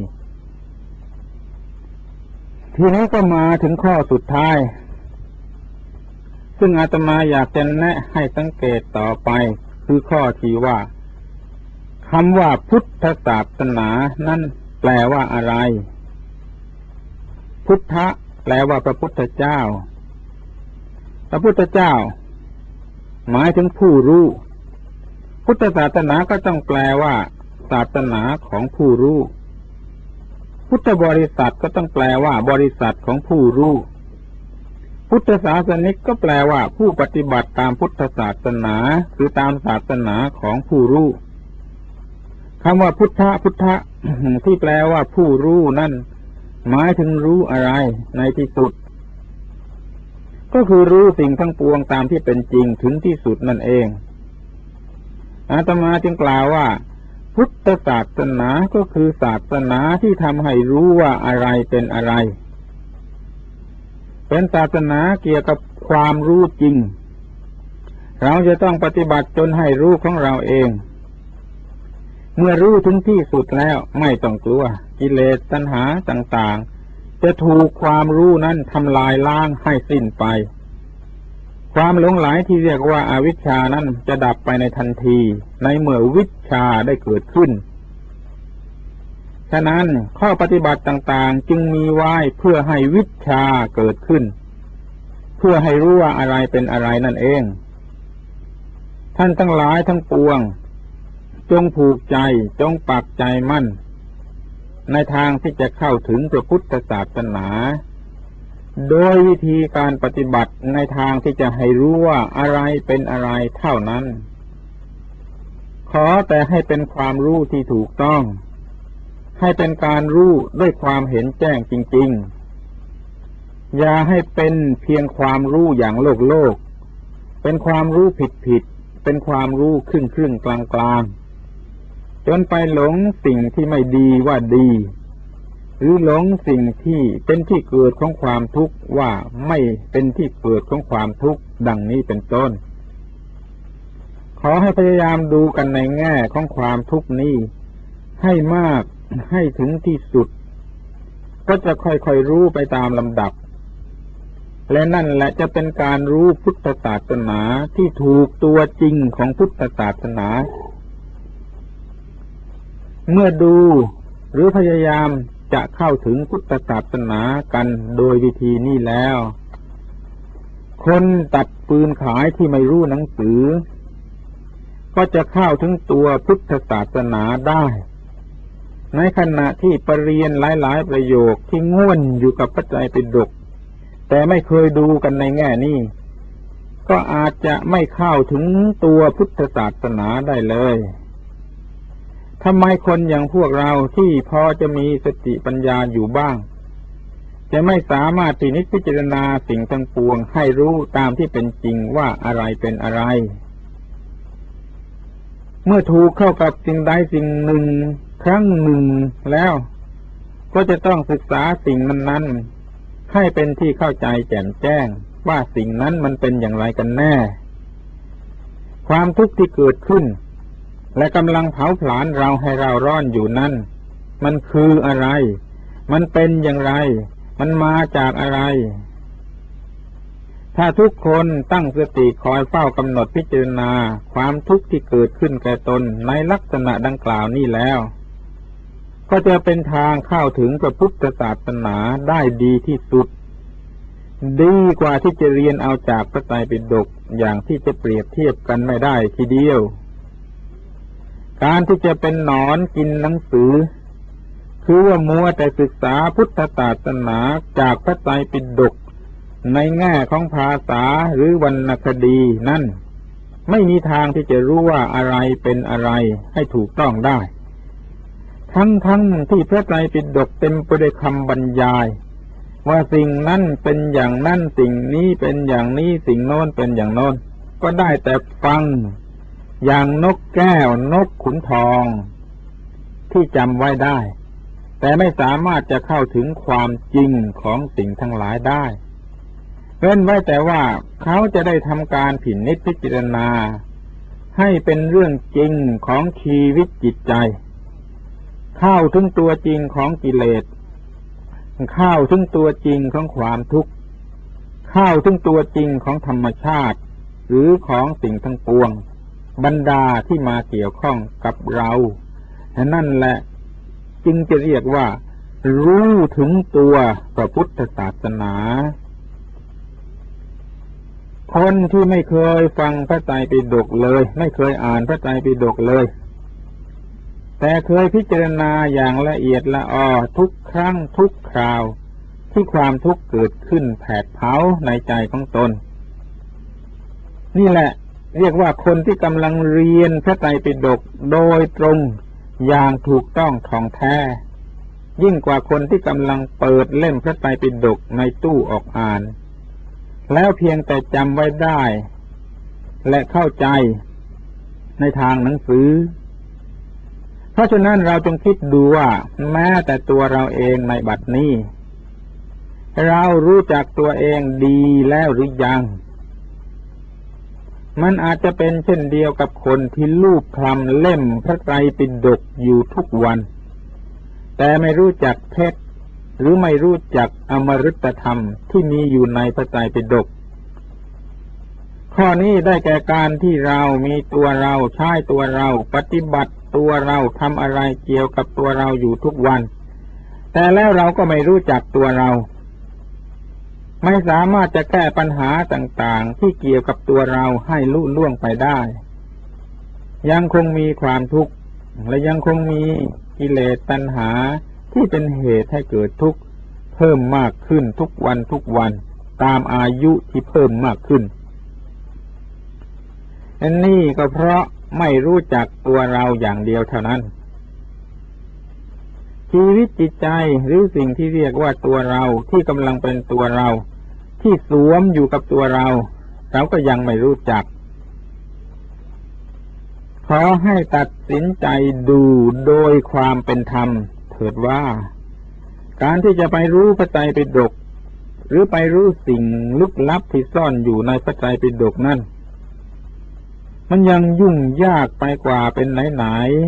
ทีนี้ก็มาถึงข้อสุดท้ายซึ่งอาตมาอยากจะแนะให้สังเกตต่อไปคือข้อที่ว่าคำว่าพุทธศาสนานั้นแปลว่าอะไรพุทธะแปลว่าพระพุทธเจ้าพระพุทธเจ้าหมายถึงผู้รู้พุทธศาสนาก็ต้องแปลว่าศาสนาของผู้รู้พุทธบริษัทก็ต้องแปลว่าบริษัทของผู้รู้พุทธศาสนิกก็แปลว่าผู้ปฏิบัติตามพุทธศาสนาคือตามศาสนาของผู้รู้คำว่าพุทธะพุทธะ ที่แปลว่าผู้รู้นั่นหมายถึงรู้อะไรในที่สุดก็คือรู้สิ่งทั้งปวงตามที่เป็นจริงถึงที่สุดนั่นเองอาตมาจึงกล่าวว่าพุทธศาสนาก็คือศาสนาที่ทำให้รู้ว่าอะไรเป็นอะไรเป็นศาสนาเกี่ยวกับความรู้จริงเราจะต้องปฏิบัติจนให้รู้ของเราเองเมื่อรู้ถึงที่สุดแล้วไม่ต้องกลัวกิเลสตัณหาต่างๆจะถูกความรู้นั้นทำลายล้างให้สิ้นไปความหลงไหลที่เรียกว่าอวิชชานั้นจะดับไปในทันทีในเมื่อวิชชาได้เกิดขึ้นฉะนั้นข้อปฏิบัติต่างๆจึงมีไว้เพื่อให้วิชชาเกิดขึ้นเพื่อให้รู้ว่าอะไรเป็นอะไรนั่นเองท่านทั้งหลายทั้งปวงจงผูกใจจงปักใจมั่นในทางที่จะเข้าถึงพระพุทธศาสนาโดยวิธีการปฏิบัติในทางที่จะให้รู้ว่าอะไรเป็นอะไรเท่านั้นขอแต่ให้เป็นความรู้ที่ถูกต้องให้เป็นการรู้ด้วยความเห็นแจ้งจริงๆอย่าให้เป็นเพียงความรู้อย่างโลกโลกเป็นความรู้ผิดผิดเป็นความรู้ครึ่งครึ่งกลางกลางจนไปหลงสิ่งที่ไม่ดีว่าดีหรือหลงสิ่งที่เป็นที่เกิดของความทุกข์ว่าไม่เป็นที่เกิดของความทุกข์ดังนี้เป็นต้นขอให้พยายามดูกันในแง่ของความทุกข์นี้ให้มากให้ถึงที่สุดก็จะค่อยๆรู้ไปตามลำดับและนั่นแหละจะเป็นการรู้พุทธศาสนาที่ถูกตัวจริงของพุทธศาสนาเมื่อดูหรือพยายามจะเข้าถึงพุทธศาสนากันโดยวิธีนี้แล้วคนตัดปืนขายที่ไม่รู้หนังสือก็จะเข้าถึงตัวพุทธศาสนาได้ในขณะที่ปรริญญาหลายๆประโยคที่ง่วนอยู่กับพระไตรปิฎกแต่ไม่เคยดูกันในแง่นี้ก็อาจจะไม่เข้าถึงตัวพุทธศาสนาได้เลยทำไมคนอย่างพวกเราที่พอจะมีสติปัญญาอยู่บ้างจะไม่สามารถพินิจพิจารณาสิ่งทั้งปวงให้รู้ตามที่เป็นจริงว่าอะไรเป็นอะไรเมื่อถูกเข้ากับสิ่งใดสิ่งหนึ่งครั้งหนึ่งแล้วก็จะต้องศึกษาสิ่งนั้นๆให้เป็นที่เข้าใจแจ่มแจ้งว่าสิ่งนั้นมันเป็นอย่างไรกันแน่ความทุกข์ที่เกิดขึ้นและกำลังเผาผลาญเราให้เราร้อนอยู่นั้นมันคืออะไรมันเป็นอย่างไรมันมาจากอะไรถ้าทุกคนตั้งสติคอยเฝ้ากำหนดพิจารณาความทุกข์ที่เกิดขึ้นแก่ตนในลักษณะดังกล่าวนี้แล้วก็จะเป็นทางเข้าถึงพระพุทธศาสนาได้ดีที่สุดดีกว่าที่จะเรียนเอาจากพระไตรปิฎกอย่างที่จะเปรียบเทียบกันไม่ได้ทีเดียวการที่จะเป็นหนอนกินหนังสือคือว่ามัวแต่ศึกษาพุทธศาสนาจากพระไตรปิฎกในแง่ของภาษาหรือวรรณคดีนั่นไม่มีทางที่จะรู้ว่าอะไรเป็นอะไรให้ถูกต้องได้ทั้งๆที่พระไตรปิฎกเต็มไปด้วยคำบรรยายว่าสิ่งนั้นเป็นอย่างนั้นสิ่งนี้เป็นอย่างนี้สิ่งโน้นเป็นอย่างโน้นก็ได้แต่ฟังอย่างนกแก้วนกขุนทองที่จำไว้ได้แต่ไม่สามารถจะเข้าถึงความจริงของสิ่งทั้งหลายได้เว้นไว้แต่ว่าเขาจะได้ทำการพินิจพิจารณาให้เป็นเรื่องจริงของชีวิตจิตใจเข้าถึงตัวจริงของกิเลสเข้าถึงตัวจริงของความทุกข์เข้าถึงตัวจริงของธรรมชาติหรือของสิ่งทั้งปวงบรรดาที่มาเกี่ยวข้องกับเรานั่นแหละจึงจะเรียกว่ารู้ถึงตัวพระพุทธศาสนาคนที่ไม่เคยฟังพระไตรปิฎกเลยไม่เคยอ่านพระไตรปิฎกเลยแต่เคยพิจารณาอย่างละเอียดละออทุกครั้งทุกคราวที่ความทุกข์เกิดขึ้นแผดเผาในใจของตนนี่แหละเรียกว่าคนที่กำลังเรียนพระไตรปิฎกโดยตรงอย่างถูกต้องท่องแท้ยิ่งกว่าคนที่กำลังเปิดเล่มพระไตรปิฎกในตู้ออกอ่านแล้วเพียงแต่จำไว้ได้และเข้าใจในทางหนังสือเพราะฉะนั้นเราจงคิดดูว่าแม้แต่ตัวเราเองในบัดนี้เรารู้จักตัวเองดีแล้วหรือยังมันอาจจะเป็นเช่นเดียวกับคนที่ลูบคลำเล่มพระไตรปิฎกอยู่ทุกวันแต่ไม่รู้จักเพชรหรือไม่รู้จักอมฤตธรรมที่มีอยู่ในพระไตรปิฎกข้อนี้ได้แก่การที่เรามีตัวเราใช้ตัวเราปฏิบัติตัวเราทำอะไรเกี่ยวกับตัวเราอยู่ทุกวันแต่แล้วเราก็ไม่รู้จักตัวเราไม่สามารถจะแก้ปัญหาต่างๆที่เกี่ยวกับตัวเราให้ลุล่วงไปได้ยังคงมีความทุกข์และยังคงมีกิเลสตัณหาที่เป็นเหตุให้เกิดทุกข์เพิ่มมากขึ้นทุกวันทุกวันตามอายุที่เพิ่มมากขึ้นอันนี้ก็เพราะไม่รู้จักตัวเราอย่างเดียวเท่านั้นชีวิตจิตใจหรือสิ่งที่เรียกว่าตัวเราที่กำลังเป็นตัวเราที่สวมอยู่กับตัวเราเราก็ยังไม่รู้จักขอให้ตัดสินใจดูโดยความเป็นธรรมเถิดว่าการที่จะไปรู้พระไตรปิฎกหรือไปรู้สิ่งลึกลับที่ซ่อนอยู่ในพระไตรปิฎกนั่นมันยังยุ่งยากไปกว่าเป็นไหน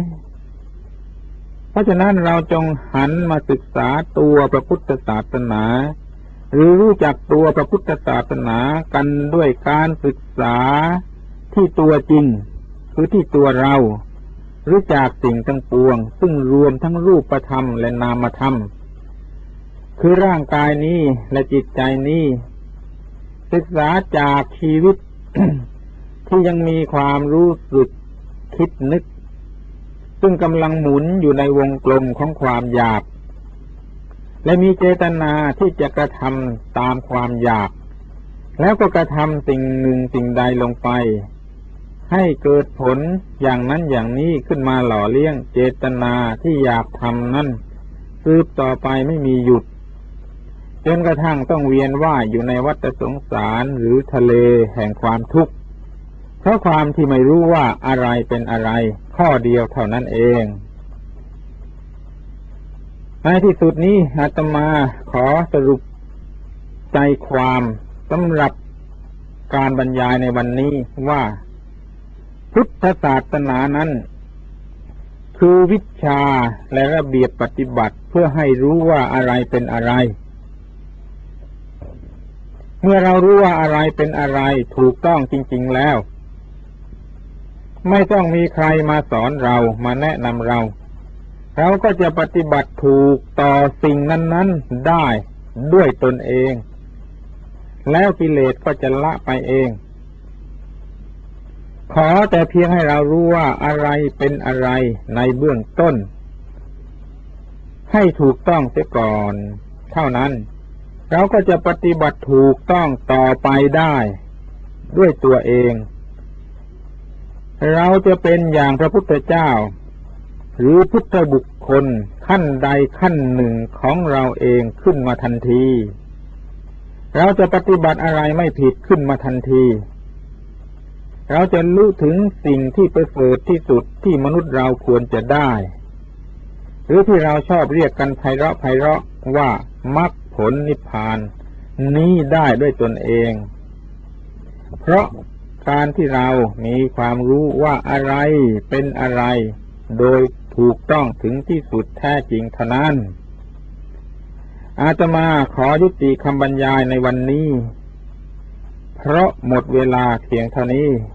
ๆเพราะฉะนั้นเราจงหันมาศึกษาตัวพระพุทธศาสนาหรือรู้จักตัวพระพุทธศาสนากันด้วยการศึกษาที่ตัวจริงคือที่ตัวเรารู้จักสิ่งทั้งปวงซึ่งรวมทั้งรูปธรรมและนามธรรมคือร่างกายนี้และจิตใจนี้ศึกษาจากชีวิต ที่ยังมีความรู้สึกคิดนึกซึ่งกำลังหมุนอยู่ในวงกลมของความอยากและมีเจตนาที่จะกระทำตามความอยากแล้วก็กระทำสิ่งหนึ่งสิ่งใดลงไปให้เกิดผลอย่างนั้นอย่างนี้ขึ้นมาหล่อเลี้ยงเจตนาที่อยากทำนั้นสืบต่อไปไม่มีหยุดจนกระทั่งต้องเวียนว่ายอยู่ในวัฏสงสารหรือทะเลแห่งความทุกข์เพราะความที่ไม่รู้ว่าอะไรเป็นอะไรข้อเดียวเท่านั้นเองในที่สุดนี้อาตมาขอสรุปใจความสำหรับการบรรยายในวันนี้ว่าพุทธศาสนานั้นคือวิชาและระเบียบปฏิบัติเพื่อให้รู้ว่าอะไรเป็นอะไรเมื่อเรารู้ว่าอะไรเป็นอะไรถูกต้องจริงๆแล้วไม่ต้องมีใครมาสอนเรามาแนะนำเราเราก็จะปฏิบัติถูกต่อสิ่งนั้นๆได้ด้วยตนเองแล้วกิเลสก็จะละไปเองขอแต่เพียงให้เรารู้ว่าอะไรเป็นอะไรในเบื้องต้นให้ถูกต้องเสียก่อนเท่านั้นเราก็จะปฏิบัติถูกต้องต่อไปได้ด้วยตัวเองเราจะเป็นอย่างพระพุทธเจ้าหรือพุทธบุคคลขั้นใดขั้นหนึ่งของเราเองขึ้นมาทันทีเราจะปฏิบัติอะไรไม่ผิดขึ้นมาทันทีเราจะรู้ถึงสิ่งที่ประเสริฐที่สุดที่มนุษย์เราควรจะได้หรือที่เราชอบเรียกกันไพเราะไพเราะว่ามรรคผลนิพพานนี้ได้ด้วยตนเองเพราะการที่เรามีความรู้ว่าอะไรเป็นอะไรโดยถูกต้องถึงที่สุดแท้จริงเท่านั้นอาตมาขอยุติคำบรรยายในวันนี้เพราะหมดเวลาเพียงเท่านี้